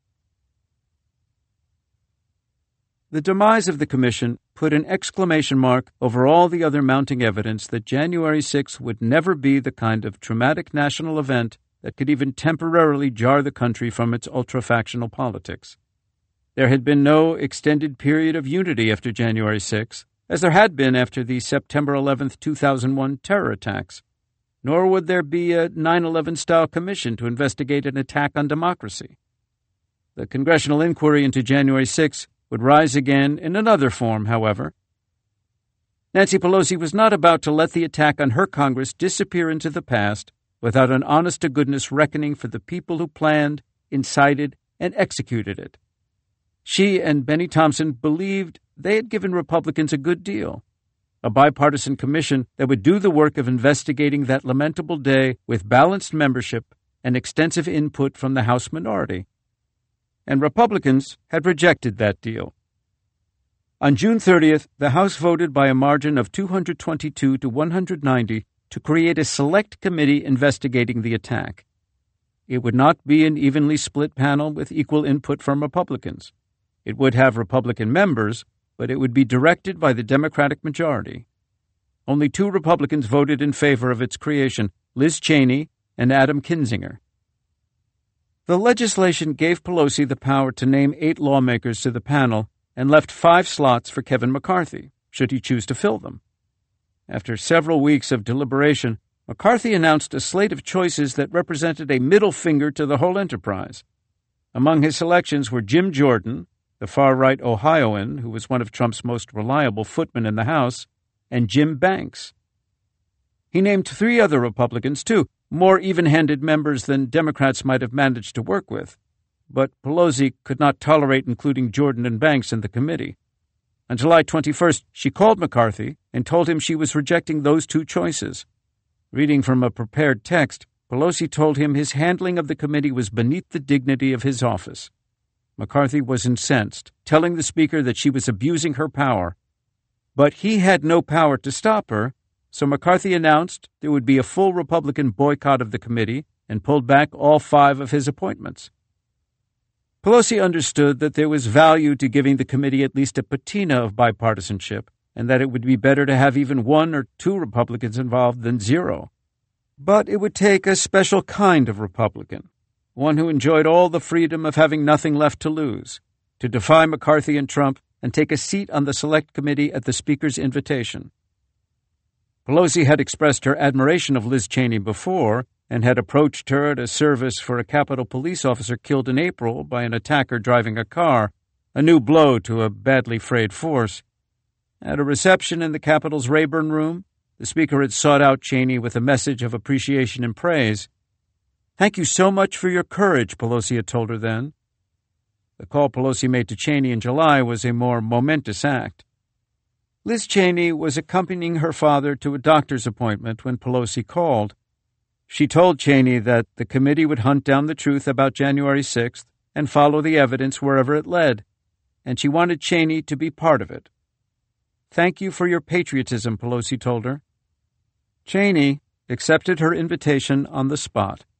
The demise of the commission put an exclamation mark over all the other mounting evidence that January 6th would never be the kind of traumatic national event that could even temporarily jar the country from its ultra-factional politics. There had been no extended period of unity after January 6th, as there had been after the September 11, 2001 terror attacks, nor would there be a 9/11-style commission to investigate an attack on democracy. The congressional inquiry into January 6 would rise again in another form, however. Nancy Pelosi was not about to let the attack on her Congress disappear into the past without an honest-to-goodness reckoning for the people who planned, incited, and executed it. She and Benny Thompson believed they had given Republicans a good deal, a bipartisan commission that would do the work of investigating that lamentable day with balanced membership and extensive input from the House minority. And Republicans had rejected that deal. On June 30th, the House voted by a margin of 222 to 190 to create a select committee investigating the attack. It would not be an evenly split panel with equal input from Republicans. It would have Republican members, but it would be directed by the Democratic majority. Only 2 Republicans voted in favor of its creation, Liz Cheney and Adam Kinzinger. The legislation gave Pelosi the power to name 8 lawmakers to the panel and left 5 slots for Kevin McCarthy, should he choose to fill them. After several weeks of deliberation, McCarthy announced a slate of choices that represented a middle finger to the whole enterprise. Among his selections were Jim Jordan, the far-right Ohioan who was one of Trump's most reliable footmen in the House, and Jim Banks. He named 3 other Republicans, too, more even-handed members than Democrats might have managed to work with. But Pelosi could not tolerate including Jordan and Banks in the committee. On July 21st, she called McCarthy and told him she was rejecting those 2 choices. Reading from a prepared text, Pelosi told him his handling of the committee was beneath the dignity of his office. McCarthy was incensed, telling the Speaker that she was abusing her power. But he had no power to stop her, so McCarthy announced there would be a full Republican boycott of the committee and pulled back all 5 of his appointments. Pelosi understood that there was value to giving the committee at least a patina of bipartisanship, and that it would be better to have even 1 or 2 Republicans involved than 0. But it would take a special kind of Republican, one who enjoyed all the freedom of having nothing left to lose, to defy McCarthy and Trump and take a seat on the Select Committee at the Speaker's invitation. Pelosi had expressed her admiration of Liz Cheney before, and had approached her at a service for a Capitol police officer killed in April by an attacker driving a car, a new blow to a badly frayed force. At a reception in the Capitol's Rayburn Room, the Speaker had sought out Cheney with a message of appreciation and praise. "Thank you so much for your courage," Pelosi had told her then. The call Pelosi made to Cheney in July was a more momentous act. Liz Cheney was accompanying her father to a doctor's appointment when Pelosi called. She told Cheney that the committee would hunt down the truth about January 6th and follow the evidence wherever it led, and she wanted Cheney to be part of it. "Thank you for your patriotism," Pelosi told her. Cheney accepted her invitation on the spot.